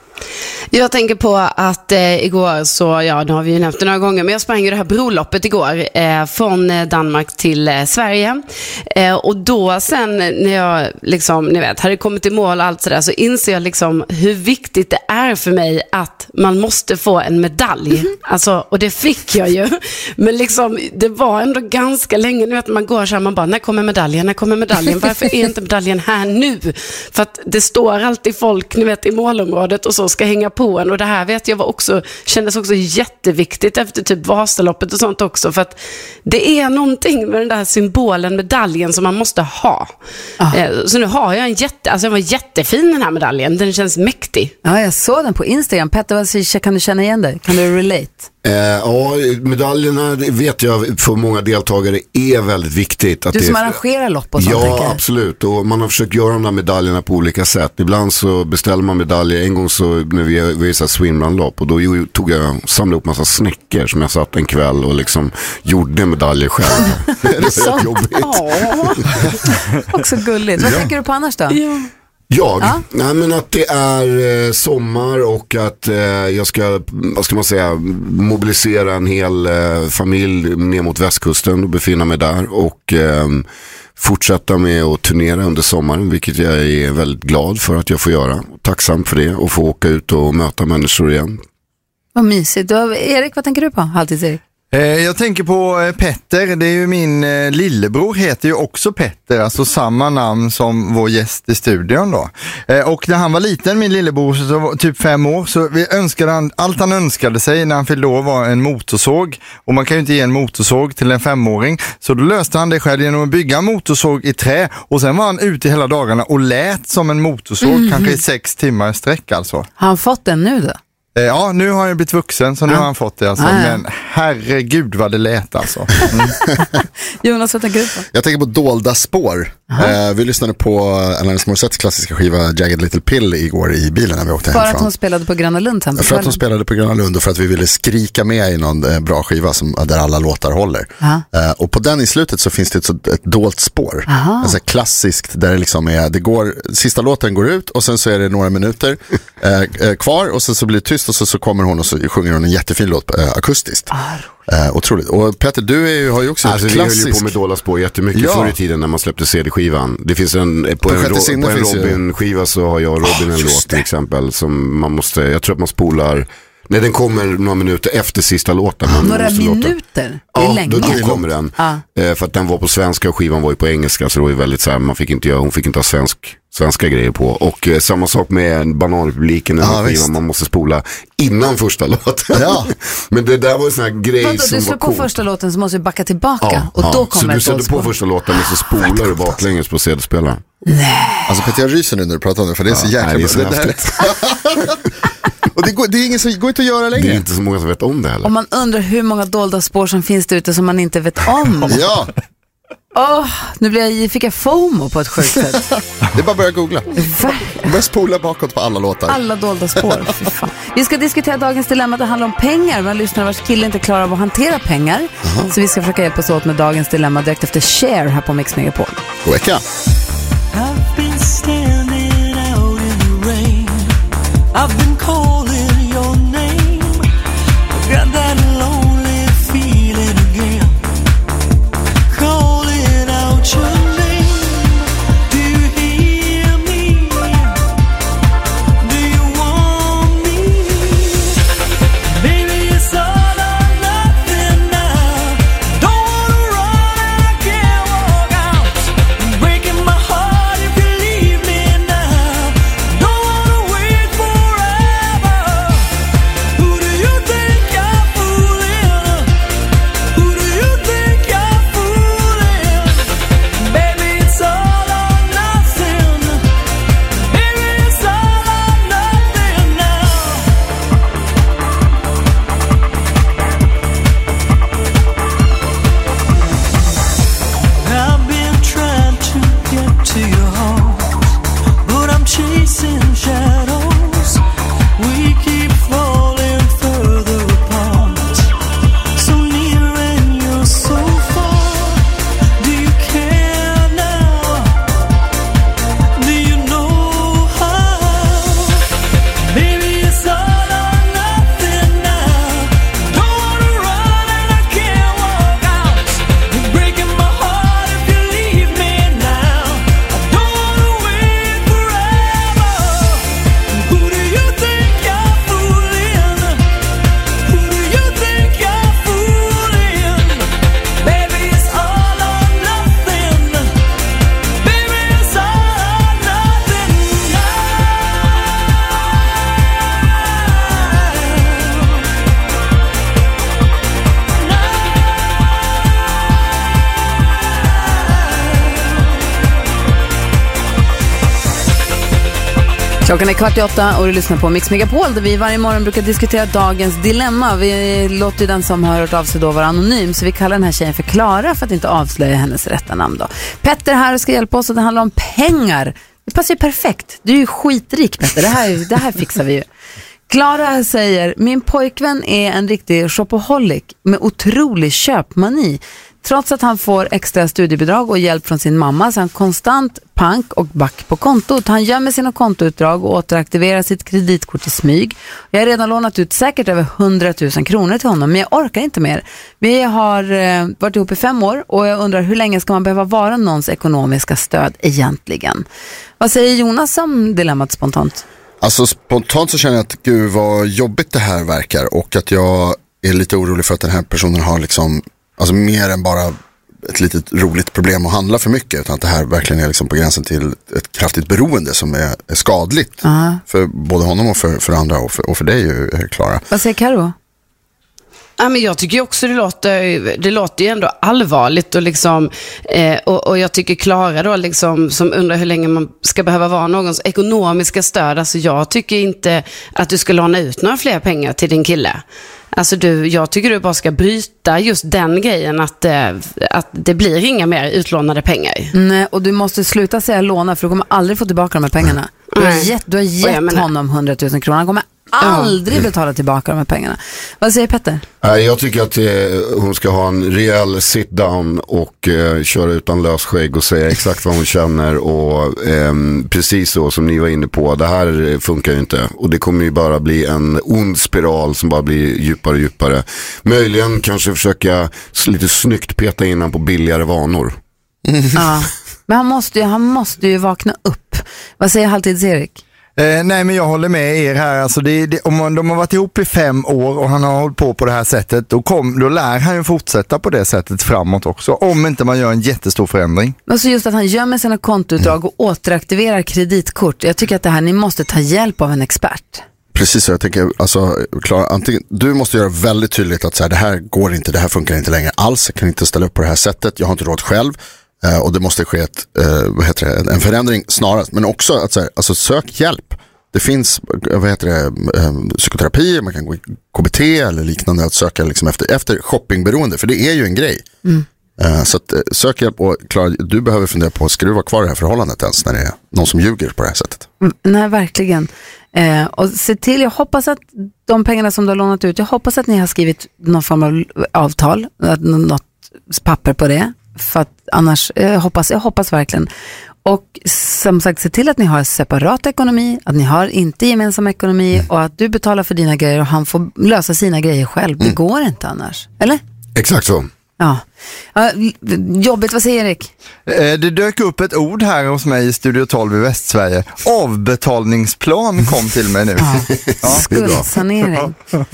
Jag tänker på att eh, igår så, ja, nu har vi ju nämnt det några gånger, men jag sprang ju det här broloppet igår eh, från Danmark till eh, Sverige. Eh, och då sen när jag liksom, ni vet, hade kommit i mål och allt sådär, så inser jag liksom hur viktigt det är för mig att man måste få en medalj. Mm-hmm. Alltså, och det fick jag ju. Men liksom, det var ändå ganska länge, nu vet man går så här, man bara, när kommer medaljen, när kommer medaljen? Varför är inte medaljen här nu? För att det står alltid folk, ni vet, i målområdet och så ska hänga på en, och det här vet jag var också, kändes också jätteviktigt efter typ Vasaloppet och sånt också, för att det är någonting med den där symbolen, medaljen, som man måste ha. Ah. Så nu har jag en jätte, alltså den var jättefin den här medaljen, den känns mäktig. Ja, jag såg den på Instagram. Petter, vad säger, kan du känna igen dig? Kan du relate? Eh, ja, medaljerna vet jag för många deltagare är väldigt viktigt. Att du som det, arrangerar lopp och sånt. Ja, absolut. Och man har försökt göra de där medaljerna på olika sätt. Ibland så beställer man medaljer. En gång så när vi visade swimrun-lopp, och då tog jag, samlade upp massa snäckor som jag satt en kväll och liksom gjorde medaljer själv. Det var rätt jobbigt. Också gulligt. Vad ja. tänker du på annars då? Ja. Jag? Ja. Nej, men att det är eh, sommar och att eh, jag ska, vad ska man säga, mobilisera en hel eh, familj ner mot västkusten och befinna mig där och eh, fortsätta med att turnera under sommaren, vilket jag är väldigt glad för att jag får göra. Tacksam för det och få åka ut och möta människor igen. Vad mysigt. Du, Erik, vad tänker du på? Halvtids-Erik. Jag tänker på Petter, det är ju min lillebror, heter ju också Petter, alltså samma namn som vår gäst i studion då. Och när han var liten, min lillebror, så var typ fem år, så vi önskade han, allt han önskade sig när han fyllde år var en motorsåg. Och man kan ju inte ge en motorsåg till en femåring, så då löste han det själv genom att bygga en motorsåg i trä, och sen var han ute hela dagarna och lät som en motorsåg, mm. kanske i sex timmar sträck alltså. Har han fått den nu då? Ja, nu har han blivit vuxen så nu Ah. har han fått det alltså. Ah, ja. Men herregud vad det lät alltså. Mm. Jonas, vad tänker du på? Jag tänker på dolda spår. Eh, vi lyssnade på Alanis Morissettes klassiska skiva Jagged Little Pill igår i bilen när vi åkte För att hemifrån. hon spelade på Gröna Lund sen på För att hon kvällen. spelade på Gröna Lund och för att vi ville skrika med i någon eh, bra skiva som, där alla låtar håller. Aha. Eh, och på den i slutet så finns det ett, så- ett dolt spår. Aha. Alltså klassiskt där det liksom är, det går, sista låten går ut och sen så är det några minuter eh, eh, kvar och sen så blir det tyst och så, så kommer hon och så sjunger hon en jättefin låt eh, akustiskt. Eh, otroligt. Och Peter, du är, ju- har ju också Alltså ett vi höll klassiskt... ju på med dolda spår jättemycket Ja. förr i tiden när man släppte C D-skivan. Det finns en, på På en, Sjätte ro, sinne på en finns ju- Robin-skiva så har jag och Robin en låt till exempel som man måste, jag tror att man spolar, nej den kommer några minuter efter sista låten. Man Några måste låta- minuter? Det är Ja, länge. då, då kommer den. Ja. Eh, för att den var på svenska och skivan var ju på engelska så det var ju väldigt så här, man fick inte göra, hon fick inte ha svensk, svenska grejer på. Och eh, samma sak med Bananrepubliken, den Ja, här visst. skivan, man måste spola innan första låten. Ja. Men det där var en sån här grej Vadå, som du slår var på cool. första låten så måste du backa tillbaka Ja, och ja. då Så kommer du ett sätter på doldspår. första låten och så spolar du baklänges på C D-spelaren. Alltså Peter, jag ryser nu när du pratar om det för det är så Ja, jäkla nej, det är så det, det här- Och det går, det är ingen som går inte att göra Det är längre. inte så många som vet om det heller. Och man undrar hur många dolda spår som finns där ute som man inte vet om. Ja, Åh, nu blir jag, fick jag FOMO på ett sjukt sätt. det är bara att börja googla. Börja spola bakåt på alla låtar. Alla dolda spår. Fy fan. Vi ska diskutera dagens dilemma. Det handlar om pengar. Man lyssnar vars kille inte klarar av att hantera pengar. Så vi ska försöka hjälpas åt med dagens dilemma direkt efter Cher här på Mix Megapol. God vecka. I've been standing out in the rain. I've been calling your name. I've got that lonely feeling again. Calling out your name. Do you hear me? Do you want me? Baby, it's all or nothing now. Don't wanna run and I can't walk out. Breaking my heart if you leave me now. Don't wanna wait forever. Who do you think you're fooling? Who do you think you're fooling? Baby, it's all or nothing. Baby, it's all or nothing now. I've been trying to get to your heart, but I'm chasing shadows. We keep falling further apart. So near and you're so far. Do you care now? Do you know how? Baby, it's all or nothing now. Don't wanna run and I can't walk out. You're breaking my heart if you leave me now. I don't wanna wait forever. Who do you think you're fooling? Who do you think you're fooling? Baby, it's all or nothing. Baby, it's all or nothing now. Klockan är kvart i åtta och du lyssnar på Mix Megapol där vi varje morgon brukar diskutera dagens dilemma. Vi låter ju den som har hört av sig då vara anonym så vi kallar den här tjejen för Klara för att inte avslöja hennes rätta namn då. Petter här och ska hjälpa oss och det handlar om pengar. Det passar ju perfekt. Du är ju skitrik Petter, det här, det här fixar vi ju. Klara säger, min pojkvän är en riktig shopaholic med otrolig köpmani. Trots att han får extra studiebidrag och hjälp från sin mamma så är han konstant pank och back på kontot. Han gömmer sina kontoutdrag och återaktiverar sitt kreditkort i smyg. Jag har redan lånat ut säkert över hundratusen kronor till honom men jag orkar inte mer. Vi har eh, varit ihop i fem år och jag undrar hur länge ska man behöva vara någons ekonomiska stöd egentligen? Vad säger Jonas om dilemmat spontant? Alltså spontant så känner jag att gud vad jobbigt det här verkar och att jag är lite orolig för att den här personen har liksom, alltså mer än bara ett litet roligt problem att handla för mycket utan att det här verkligen är liksom på gränsen till ett kraftigt beroende som är, är skadligt Aha. för både honom och för, för andra och för, och för dig ju, Klara. Vad säger Karo? Ja, men jag tycker också det låter, det låter ju ändå allvarligt och, liksom, eh, och, och jag tycker Klara då liksom, som undrar hur länge man ska behöva vara någons ekonomiska stöd. Alltså jag tycker inte att du ska låna ut några fler pengar till din kille. Alltså du, jag tycker du bara ska bryta just den grejen att, eh, att det blir inga mer utlånade pengar. Nej, och du måste sluta säga låna för du kommer aldrig få tillbaka de här pengarna. Du har gett, du har gett menar... honom hundratusen kronor. Han kommer aldrig betala tillbaka de här pengarna. Vad säger Petter? Jag tycker att eh, hon ska ha en rejäl sit down och eh, köra utan lösskägg och säga exakt vad hon känner och eh, precis så som ni var inne på, det här funkar ju inte och det kommer ju bara bli en ond spiral som bara blir djupare och djupare. Möjligen kanske försöka lite snyggt peta in han på billigare vanor. Mm. Ja, men han måste, ju, han måste ju vakna upp. Vad säger Halvtids-Erik? Eh, nej, men jag håller med er här. Alltså det, det, om man, de har varit ihop i fem år och han har hållit på på det här sättet, då, kom, då lär han ju fortsätta på det sättet framåt också. Om inte man gör en jättestor förändring. Alltså just att han gömmer sina kontoutdrag och återaktiverar kreditkort. Jag tycker att det här, ni måste ta hjälp av en expert. Precis så, jag tänker, alltså, Klara, antingen, du måste göra väldigt tydligt att så här, det här går inte, det här funkar inte längre alls. Jag kan inte ställa upp på det här sättet, jag har inte råd själv. Uh, och det måste ske ett, uh, vad heter det, en förändring snarast. Men också att så här, alltså, sök hjälp. Det finns vad heter det, uh, psykoterapi, man kan gå i K B T eller liknande, att söka liksom efter, efter shoppingberoende. För det är ju en grej. Mm. Uh, så att, uh, sök hjälp och Klara, du behöver fundera på, ska du vara kvar i det här förhållandet ens när det är någon som ljuger på det här sättet? Mm, nej, verkligen. Uh, och se till, jag hoppas att de pengarna som du har lånat ut, jag hoppas att ni har skrivit någon form av avtal, något papper på det. För att annars, jag hoppas, jag hoppas verkligen. Och som sagt, se till att ni har separat ekonomi, att ni har inte gemensam ekonomi och att du betalar för dina grejer och han får lösa sina grejer själv. Det mm. går inte annars, eller? Exakt så. Ja. ja jobbigt, vad säger Erik? Eh, det dök upp ett ord här hos mig i Studio tolv i Västsverige. Avbetalningsplan kom till mig nu. Ja. Ja, skuldsanering.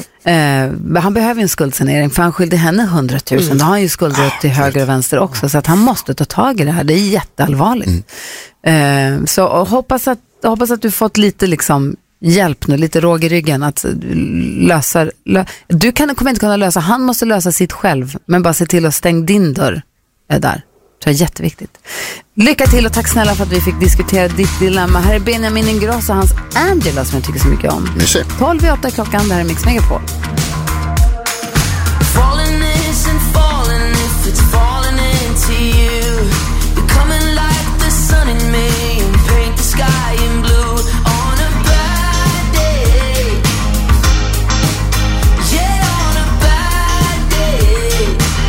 Eh, han behöver en skuldsanering för han skyllde henne hundratusen. Mm. Då har han ju skulder till höger och vänster också. Så att han måste ta tag i det här. Det är jätteallvarligt. Mm. Eh, så hoppas att, hoppas att du fått lite liksom hjälp nu, lite råg i ryggen att lösa, lö, du kan, kommer inte kunna lösa, han måste lösa sitt själv, men bara se till att stänga din dörr är där. Det är jätteviktigt. Lycka till och tack snälla för att vi fick diskutera ditt dilemma. Här är Benjamin Ingrosso och hans Angela som jag tycker så mycket om. tolv i åtta klockan, det här är Mix Megapol. Falling isn't falling if it's falling into you. You're coming like the sun in me and paint the sky in blue on a bad day. Yeah, on a bad day.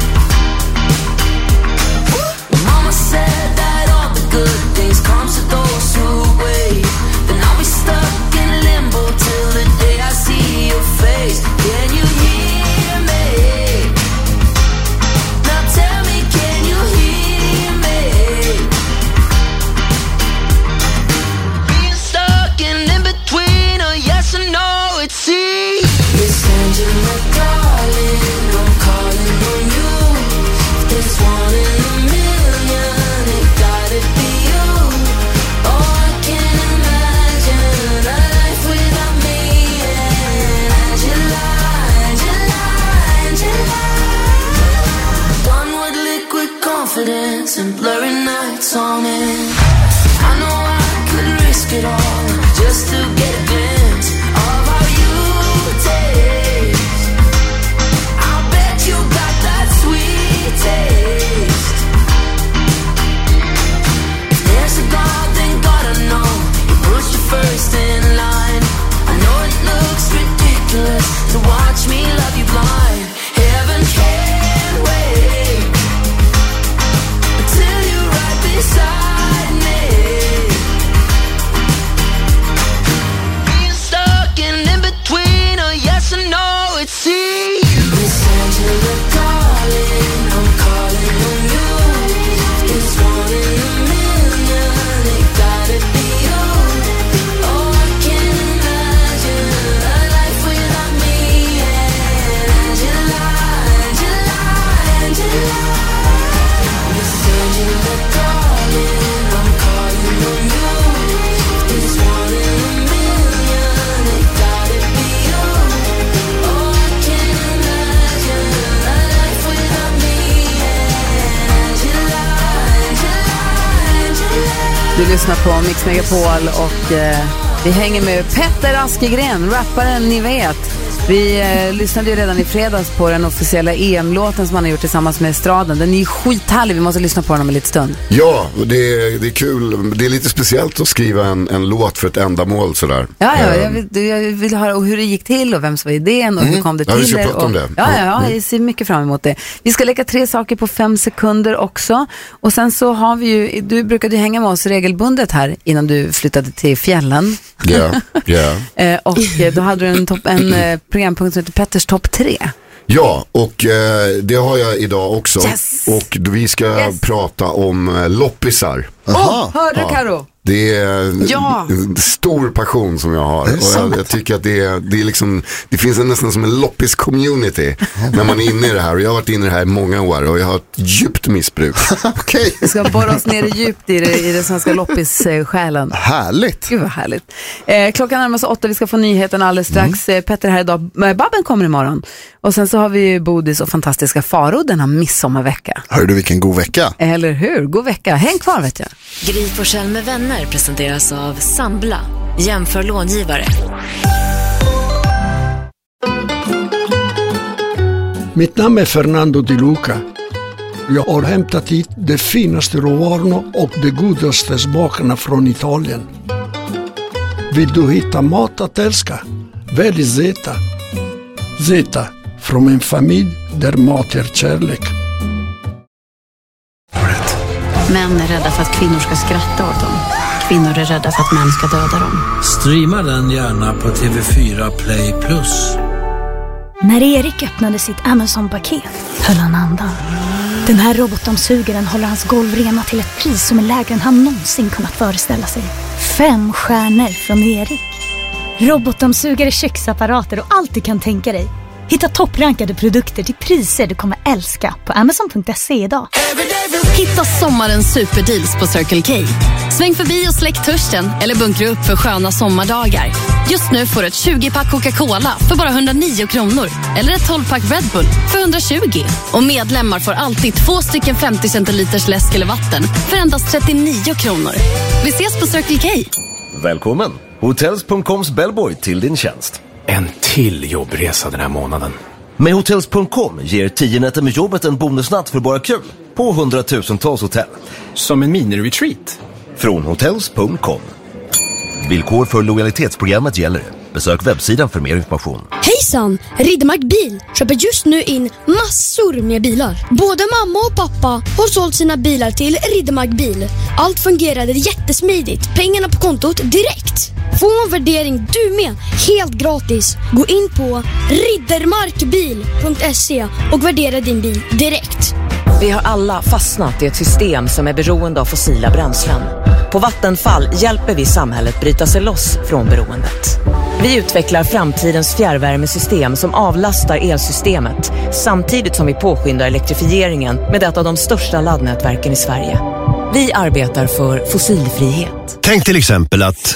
Mama said that all the good things come to those who wait. Then I'll be stuck in limbo till the day I see your face. Can you hear me? Now tell me, can you hear me? Being stuck in in between a yes and no, it's see. Miss Angela, darling, I'm calling on you. If there's one in a million, it gotta be you. Oh, I can't imagine a life without me and Angela, Angela, Angela. Done with liquid confidence and blurry nights on it. I know I could risk it all just to get a glimpse of how you taste. I bet you got that sweet taste. If there's a God, then God I know He puts you first in line. I know it looks ridiculous to watch me love you blind. Heaven can't wait until you're right beside me. Du lyssnar på Mix Megapol och eh, vi hänger med Petter Askegren, rapparen ni vet. Vi eh, lyssnade ju redan i fredags på den officiella E M-låten som han har gjort tillsammans med Estraden. Den är ju skithärlig, vi måste lyssna på den om en liten stund. Ja, och det är, det är kul. Det är lite speciellt att skriva en, en låt för ett ändamål sådär. Ja, ja jag, vill, jag vill höra hur det gick till och vem som var idén och mm. hur kom det ja, till. Vi ska prata och, om det. Ja, ja, ja, jag ser mycket fram emot det. Vi ska leka tre saker på fem sekunder också. Och sen så har vi ju, du brukade ju hänga med oss regelbundet här innan du flyttade till fjällen. Ja, ja. eh, och då hade du en, top, en eh, programpunkt som heter Petters topp tre. Ja, och eh, det har jag idag också. Yes. Och vi ska Yes. prata om eh, loppisar. Åh, oh, hörde du Karo? Det är Ja. en stor passion som jag har. Och jag, jag tycker att det är, det är liksom, det finns en, nästan som en loppis-community när man är inne i det här. Och jag har varit inne i det här i många år och jag har ett djupt missbruk. Okej. Vi ska borra oss ner djupt i det, i det svenska loppis-själen. Härligt. Gud vad härligt. Eh, klockan närmar sig åtta, vi ska få nyheten alldeles strax. Mm. Eh, Petter här idag, eh, Babben kommer imorgon. Och sen så har vi ju Bodis och fantastiska Faro denna midsommarvecka. Hör du vilken god vecka? Eller hur? God vecka. Häng kvar vet jag. Gry Forssell med vänner presenteras av Sambla. Jämför långivare. Mitt namn är Fernando Di Luca. Jag har hämtat hit de finaste råvarorna och de godaste smakerna från Italien. Vill du hitta mat att älska? Välj Zeta. Zeta, från en familj där mat är kärlek. Män är rädda för att kvinnor ska skratta åt dem. Kvinnor är rädda för att män ska döda dem. Streama den gärna på T V fyra Play plus. När Erik öppnade sitt Amazon-paket höll han andan. Den här robotdammsugaren håller hans golv rena till ett pris som är lägre än han någonsin kunnat föreställa sig. Fem stjärnor från Erik. Robotdammsugare, köksapparater och allt du kan tänka dig. Hitta topprankade produkter till priser du kommer älska på amazon punkt se idag. Hitta sommarens superdeals på Circle K. Sväng förbi och släck törsten eller bunkra upp för sköna sommardagar. Just nu får du ett tjugo-pack Coca-Cola för bara hundranio kronor eller ett tolv-pack Red Bull för hundratjugo. Och medlemmar får alltid två stycken femtio centiliters läsk eller vatten för endast trettionio kronor. Vi ses på Circle K. Välkommen! Hotels punkt coms bellboy till din tjänst. En till jobbresa den här månaden. Med Hotels punkt com ger tio nätter med jobbet en bonusnatt för bara kul på hundratusentals hotell. Som en mini-retreat. Från Hotels punkt com. Villkor för lojalitetsprogrammet gäller. Besök webbsidan för mer information. Hejsan! Riddermark Bil köper just nu in massor med bilar. Både mamma och pappa har sålt sina bilar till Riddermark Bil. Allt fungerade jättesmidigt. Pengarna på kontot direkt. Få en värdering du med, helt gratis. Gå in på riddermarkbil punkt se och värdera din bil direkt. Vi har alla fastnat i ett system som är beroende av fossila bränslen. På Vattenfall hjälper vi samhället bryta sig loss från beroendet. Vi utvecklar framtidens fjärrvärmesystem som avlastar elsystemet samtidigt som vi påskyndar elektrifieringen med ett av de största laddnätverken i Sverige. Vi arbetar för fossilfrihet. Tänk till exempel att,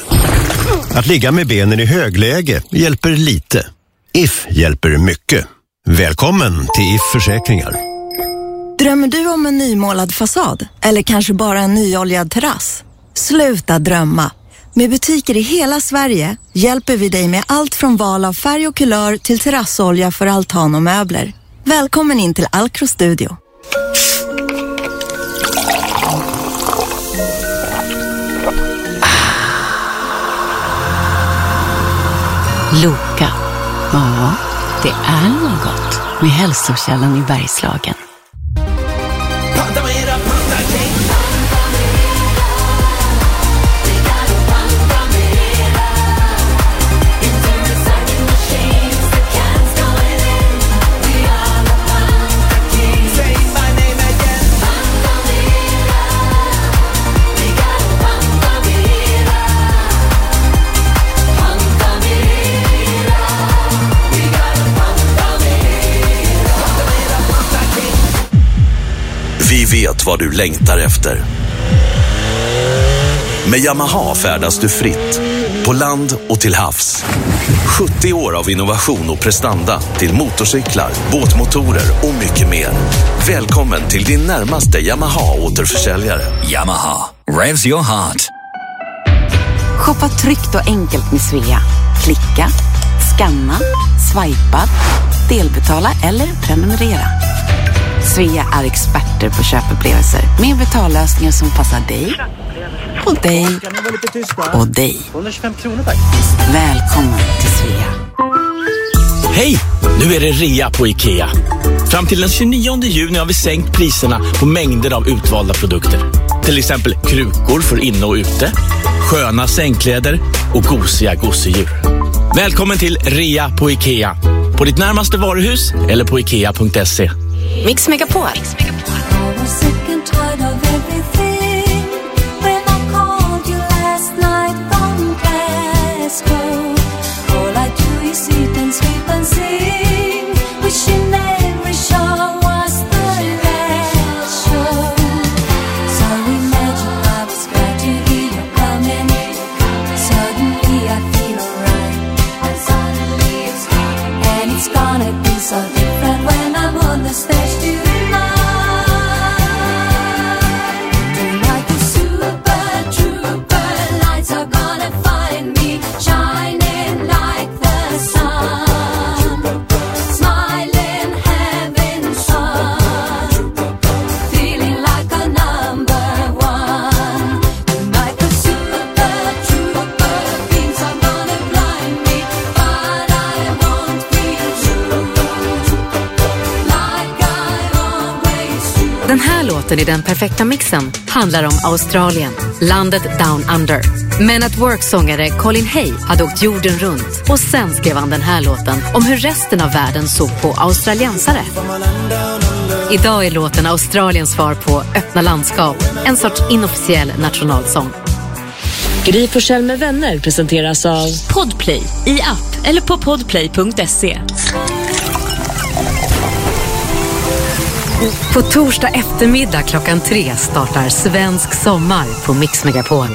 att ligga med benen i högläge hjälper lite. If hjälper mycket. Välkommen till If Försäkringar. Drömmer du om en nymålad fasad? Eller kanske bara en nyoljad terrass? Sluta drömma. Med butiker i hela Sverige hjälper vi dig med allt från val av färg och kulör till terrassolja för altan och möbler. Välkommen in till Alcro Studio. Loka. Ja, det är något med hälsokällan i Bergslagen. Vi vet vad du längtar efter. Med Yamaha färdas du fritt, på land och till havs. sjuttio år av innovation och prestanda till motorcyklar, båtmotorer och mycket mer. Välkommen till din närmaste Yamaha-återförsäljare. Yamaha, revs your heart. Shoppa tryggt och enkelt med Svea. Klicka, scanna, swipa, delbetala eller prenumerera. Svea är experter på köpupplevelser med betallösningar som passar dig och dig och dig. Välkommen till Svea. Hej! Nu är det rea på IKEA. Fram till den tjugonionde juni har vi sänkt priserna på mängder av utvalda produkter. Till exempel krukor för inne och ute, sköna sängkläder och gosiga gosedjur. Välkommen till rea på IKEA. På ditt närmaste varuhus eller på ikea punkt se. Mix Megapol. Den här låten i den perfekta mixen handlar om Australien, landet Down Under. Men at Work-sångare Colin Hay hade åkt jorden runt och sen skrev han den här låten om hur resten av världen såg på australiensare. Idag är låten Australiens svar på Öppna landskap, en sorts inofficiell nationalsång. Gry Forssell med vänner presenteras av Podplay i app eller på podplay punkt se. På torsdag eftermiddag klockan tre startar Svensk sommar på Mix Megapol.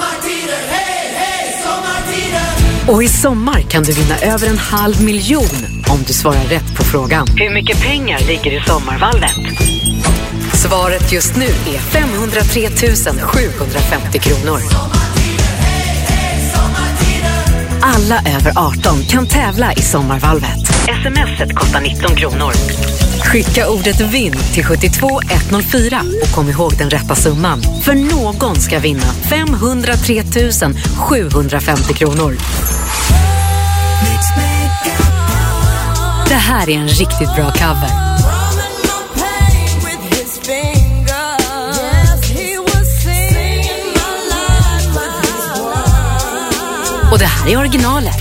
Och i sommar kan du vinna över en halv miljon om du svarar rätt på frågan. Hur mycket pengar ligger i sommarvalvet? Svaret just nu är femhundratre tusen sjuhundrafemtio kronor. Alla över arton kan tävla i sommarvalvet. Sms:et kostar nitton kronor. Skicka ordet vinn till sjuttiotvå etthundrafyra och kom ihåg den rätta summan. För någon ska vinna femhundratre tusen sjuhundrafemtio kronor. Det här är en riktigt bra cover. Och det här är originalet.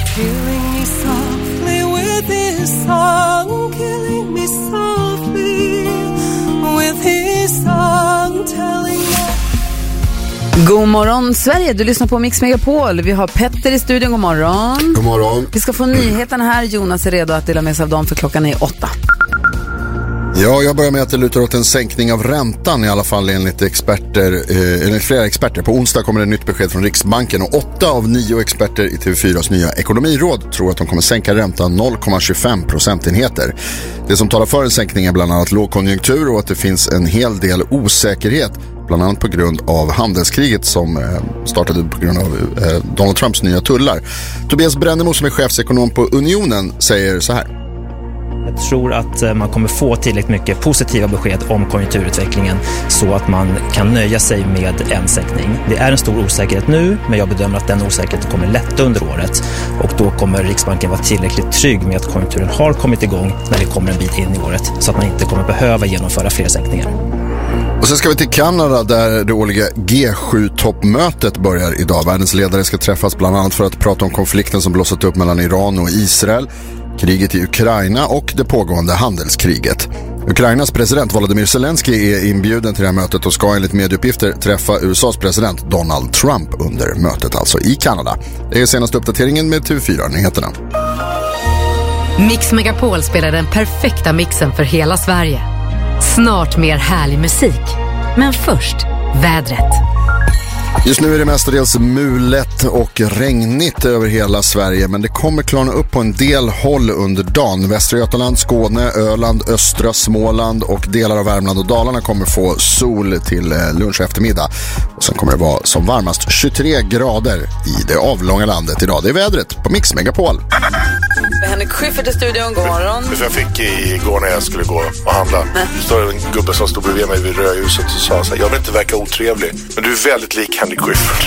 God morgon Sverige, du lyssnar på Mix Megapol. Vi har Petter i studion, god morgon. God morgon. Vi ska få nyheterna här, Jonas är redo att dela med sig av dem för klockan är åtta. Ja, jag börjar med att det lutar åt en sänkning av räntan, i alla fall enligt experter, eh, enligt flera experter. På onsdag kommer det nytt besked från Riksbanken och åtta av nio experter i T V fyras nya ekonomiråd tror att de kommer sänka räntan noll komma tjugofem procentenheter. Det som talar för en sänkning är bland annat lågkonjunktur och att det finns en hel del osäkerhet, bland annat på grund av handelskriget som eh, startade på grund av eh, Donald Trumps nya tullar. Tobias Brännemo som är chefsekonom på Unionen säger så här. Jag tror att man kommer få tillräckligt mycket positiva besked om konjunkturutvecklingen så att man kan nöja sig med en sänkning. Det är en stor osäkerhet nu, men jag bedömer att den osäkerheten kommer lätta under året och då kommer Riksbanken vara tillräckligt trygg med att konjunkturen har kommit igång när vi kommer en bit in i året så att man inte kommer behöva genomföra fler sänkningar. Och sen ska vi till Kanada där det årliga G sju-toppmötet börjar idag. Världens ledare ska träffas bland annat för att prata om konflikten som blossat upp mellan Iran och Israel, kriget i Ukraina och det pågående handelskriget. Ukrainas president Volodymyr Zelensky är inbjuden till det här mötet och ska enligt medieuppgifter träffa U S A:s president Donald Trump under mötet, alltså i Kanada. Det är senaste uppdateringen med T V fyra-nyheterna. Mix Megapol spelar den perfekta mixen för hela Sverige. Snart mer härlig musik. Men först, vädret. Just nu är det mestadels mulet och regnigt över hela Sverige, men det kommer klarna upp på en del håll under dagen. Västra Götaland, Skåne, Öland, östra Småland och delar av Värmland och Dalarna kommer få sol till lunch och eftermiddag. Och sen kommer det vara som varmast tjugotre grader i det avlånga landet idag. Det är vädret på Mix Megapol. Henrik Schyffert i studion, god morgon. Jag fick igår när jag skulle gå och handla. Det står en gubbe som stod bredvid mig vid rödhuset och sa så här: jag vill inte verka otrevlig, men du är väldigt lik Henrik Schyffert.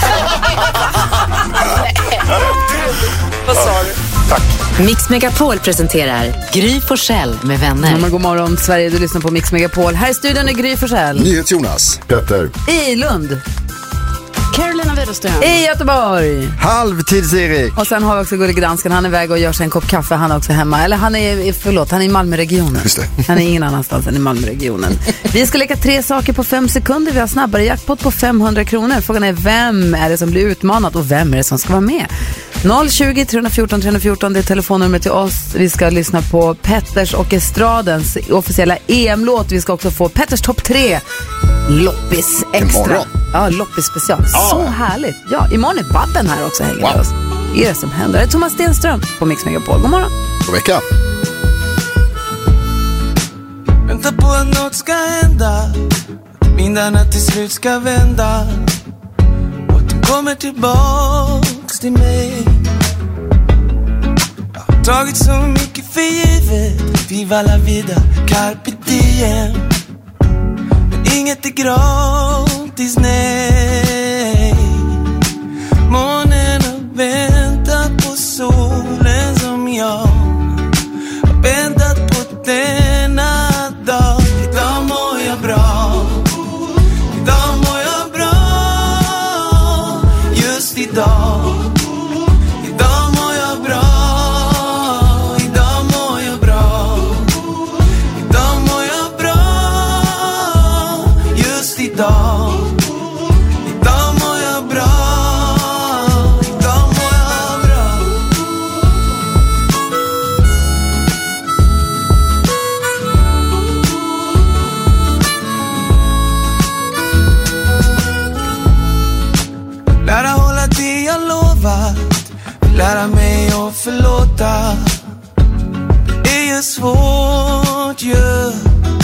Vad sa du? Tack. Mix Megapol presenterar Gry Forssell med vänner. Ja, men god morgon Sverige, du lyssnar på Mix Megapol. Här i studion är Gry Forssell. NyhetsJonas. Petter. I Lund. Carolina Widerström. I Göteborg. Halvtids-Erik. Och sen har vi också Gullig Dansken. Han är iväg och gör sig en kopp kaffe. Han är också hemma. Eller han är, förlåt, han är i Malmöregionen. Just det. Han är ingen annanstans än i Malmöregionen. Vi ska leka tre saker på fem sekunder. Vi har snabbare jackpot på femhundra kronor. Frågan är, vem är det som blir utmanat och vem är det som ska vara med? noll tjugo, tre fjorton, tre fjorton, det är telefonnumret till oss. Vi ska lyssna på Petters och Estradens officiella E M-låt. Vi ska också få Petters topp tre Loppis extra. Imorgon. Ja, Loppis special. Ja. Så härligt. Ja, imorgon är Babben här också, hänger med Wow. oss. Det är det som händer. Det är Thomas Stenström på Mix Megapol. God morgon. God vecka. Vänta på att något ska hända, vindarna till slut ska vända och du kommer tillbaks till mig. Jag har tagit så mycket för givet, viva la vida, carpe diem. Men inget är gratis, nej. Månen har väntat på solen som jag har väntat på denna dag. Idag mår jag bra, idag mår jag bra, just idag. Idag mår jag bra, idag mår jag bra, idag mår jag bra, just idag. Idag mår jag bra, idag mår jag bra. Lära hålla det jag lovat, lära mig att förlåta. Det är ju svårt ju, yeah.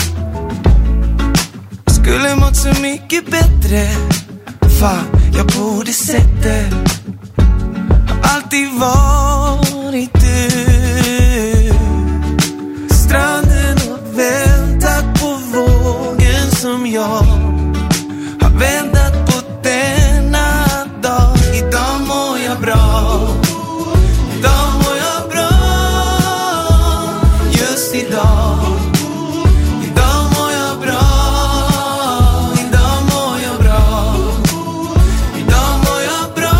Skulle mått så mycket bättre, fan jag borde sett det. Har alltid varit du. Stranden har väntat på vågen som jag har väntat på denna dag. Idag mår jag bra, idag mår jag bra, just idag. Idag mår jag bra, idag mår jag bra, idag mår jag bra,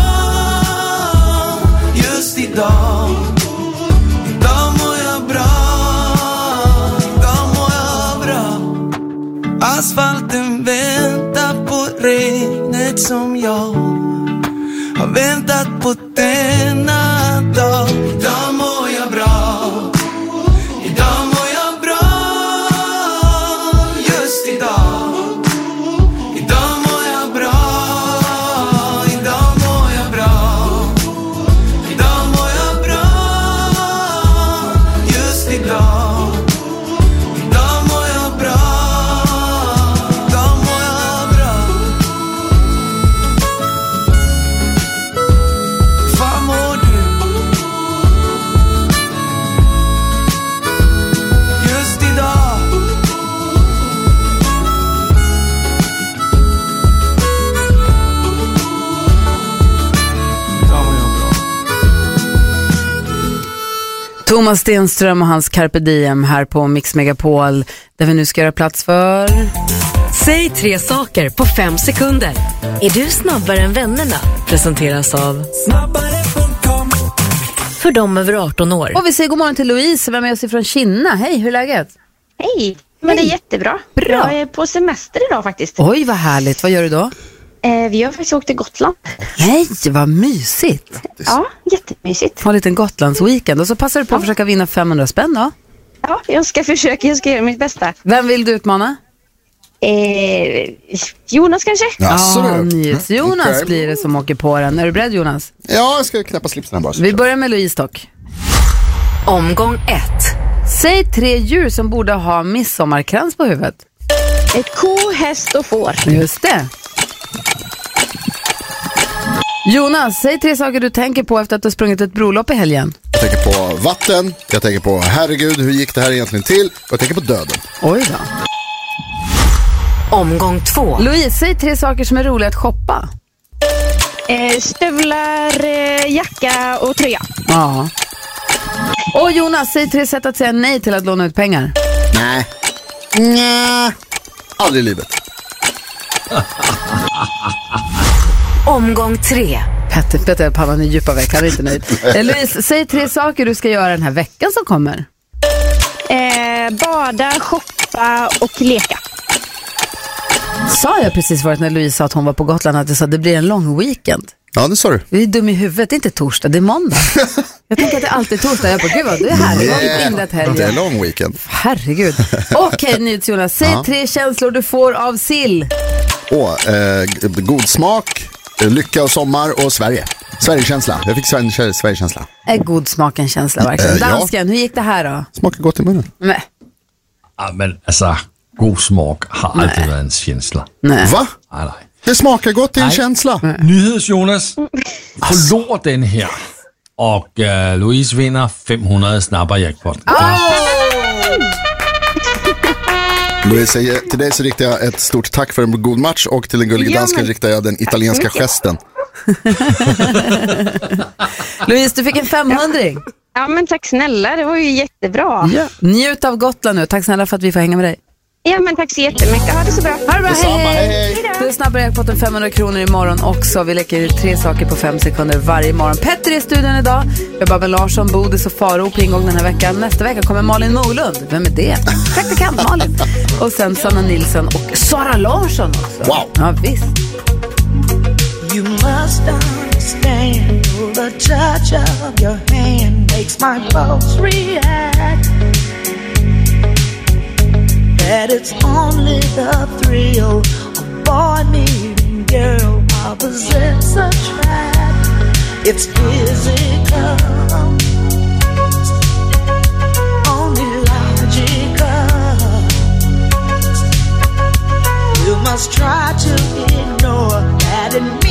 just idag. Idag mår jag bra, idag mår jag bra. Asfalten väntar på regnet som jag har väntat på denna dag. Idag mår jag bra, idag mår jag bra, just idag. Idag mår jag bra, idag mår jag bra, idag mår jag bra, just idag. Idag mår jag bra, idag mår jag bra. Fan mår du? Just idag. Idag mår jag bra. Thomas Stenström och hans Carpe Diem här på Mix Megapol, där vi nu ska göra plats för... Säg tre saker på fem sekunder. Är du snabbare än vännerna? Presenteras av Snabbare punkt com. För dem över arton år. Och vi säger god morgon till Louise, vem är oss ifrån Kina. Hej, hur är läget? Hej, men det är jättebra. Bra. Jag är på semester idag faktiskt. Oj, vad härligt. Vad gör du då? Eh, vi har faktiskt åkt till Gotland. Hej, vad mysigt. Ja, jättemysigt. Ha en liten Gotlandsweekend och så passar du på att försöka vinna femhundra spänn då. Ja, jag ska försöka, jag ska göra mitt bästa. Vem vill du utmana? Eh, Jonas kanske? Ja, nyhets Jonas Okay. blir det som åker på den. Är du beredd, Jonas? Ja, jag ska knäppa slipsen här bara. Vi börjar med Louise dock. Omgång ett. Säg tre djur som borde ha midsommarkrans på huvudet. Ett ko, häst och får. Just det. Jonas, säg tre saker du tänker på efter att du har sprungit ett brolopp i helgen. Jag tänker på vatten, jag tänker på herregud, hur gick det här egentligen till? Och jag tänker på döden. Oj då. Omgång två. Louise, säg tre saker som är roliga att shoppa. Eh, stövlar, eh, jacka och tröja. Ja. Och Jonas, säg tre sätt att säga nej till att låna ut pengar. Nej. Nej. Aldrig i livet. Omgång tre. Petter, Petter, pannan är djupa veck, han är inte nöjd. eh, Louise, säg tre saker du ska göra den här veckan som kommer. Eh, bada, shoppa och leka. Sa jag precis förut när Louise sa att hon var på Gotland att jag sa att det blir en lång weekend. Ja, det sa du. Vi är dum i huvudet, det är inte torsdag, det är måndag. Jag tänker att det är alltid torsdag. Jag bara, gud vad, det är här. Jag har inte inlett helgen. Det är lång weekend. Herregud. Okej, okay, Nyhets Jonas, säg ja. tre känslor du får av sill. Åh, eh, god smak, lycka och sommar och Sverige. Sverigekänsla. Jag fick Sverige, Sverigekänsla. Är god smak en känsla verkligen. Eh, ja. Dansken, hur gick det här då? Smakar gott i munnen. Nej. Ja, men alltså, god smak har Nej. alltid varit en känsla. Nej. Va? Nej, nej. Det smakar gott i en Nej. känsla. Nyhets Jonas förlorar den här. Och uh, Louise vinner femhundra snabba jackpot. Louise, till dig så riktar jag ett stort tack för en god match och till den gulliga Ja, dansken men- riktar jag den italienska gesten. Louise, du fick en femhundring. Ja, men tack snälla, det var ju jättebra. Ja. Njut av Gotland nu. Tack snälla för att vi får hänga med dig. Ja, men tack så jättemycket. Ha det så bra. Ha det bra, hej, hej. Du snabbare jag fått en femhundra kronor imorgon också. Vi leker tre saker på fem sekunder varje morgon. Petter är i studion idag. Vi har Babben Larsson, Bodis och Faro på ingång den här veckan. Nästa vecka kommer Malin Molund. Vem är det? Praktikant Malin. Och sen Sanna Nilsson och Sara Larsson också. Wow. Ja, visst. You must understand the touch of your hand makes my pulse react. That it's only the thrill of boy meeting girl opposites attract. It's physical, only logical. You must try to ignore that it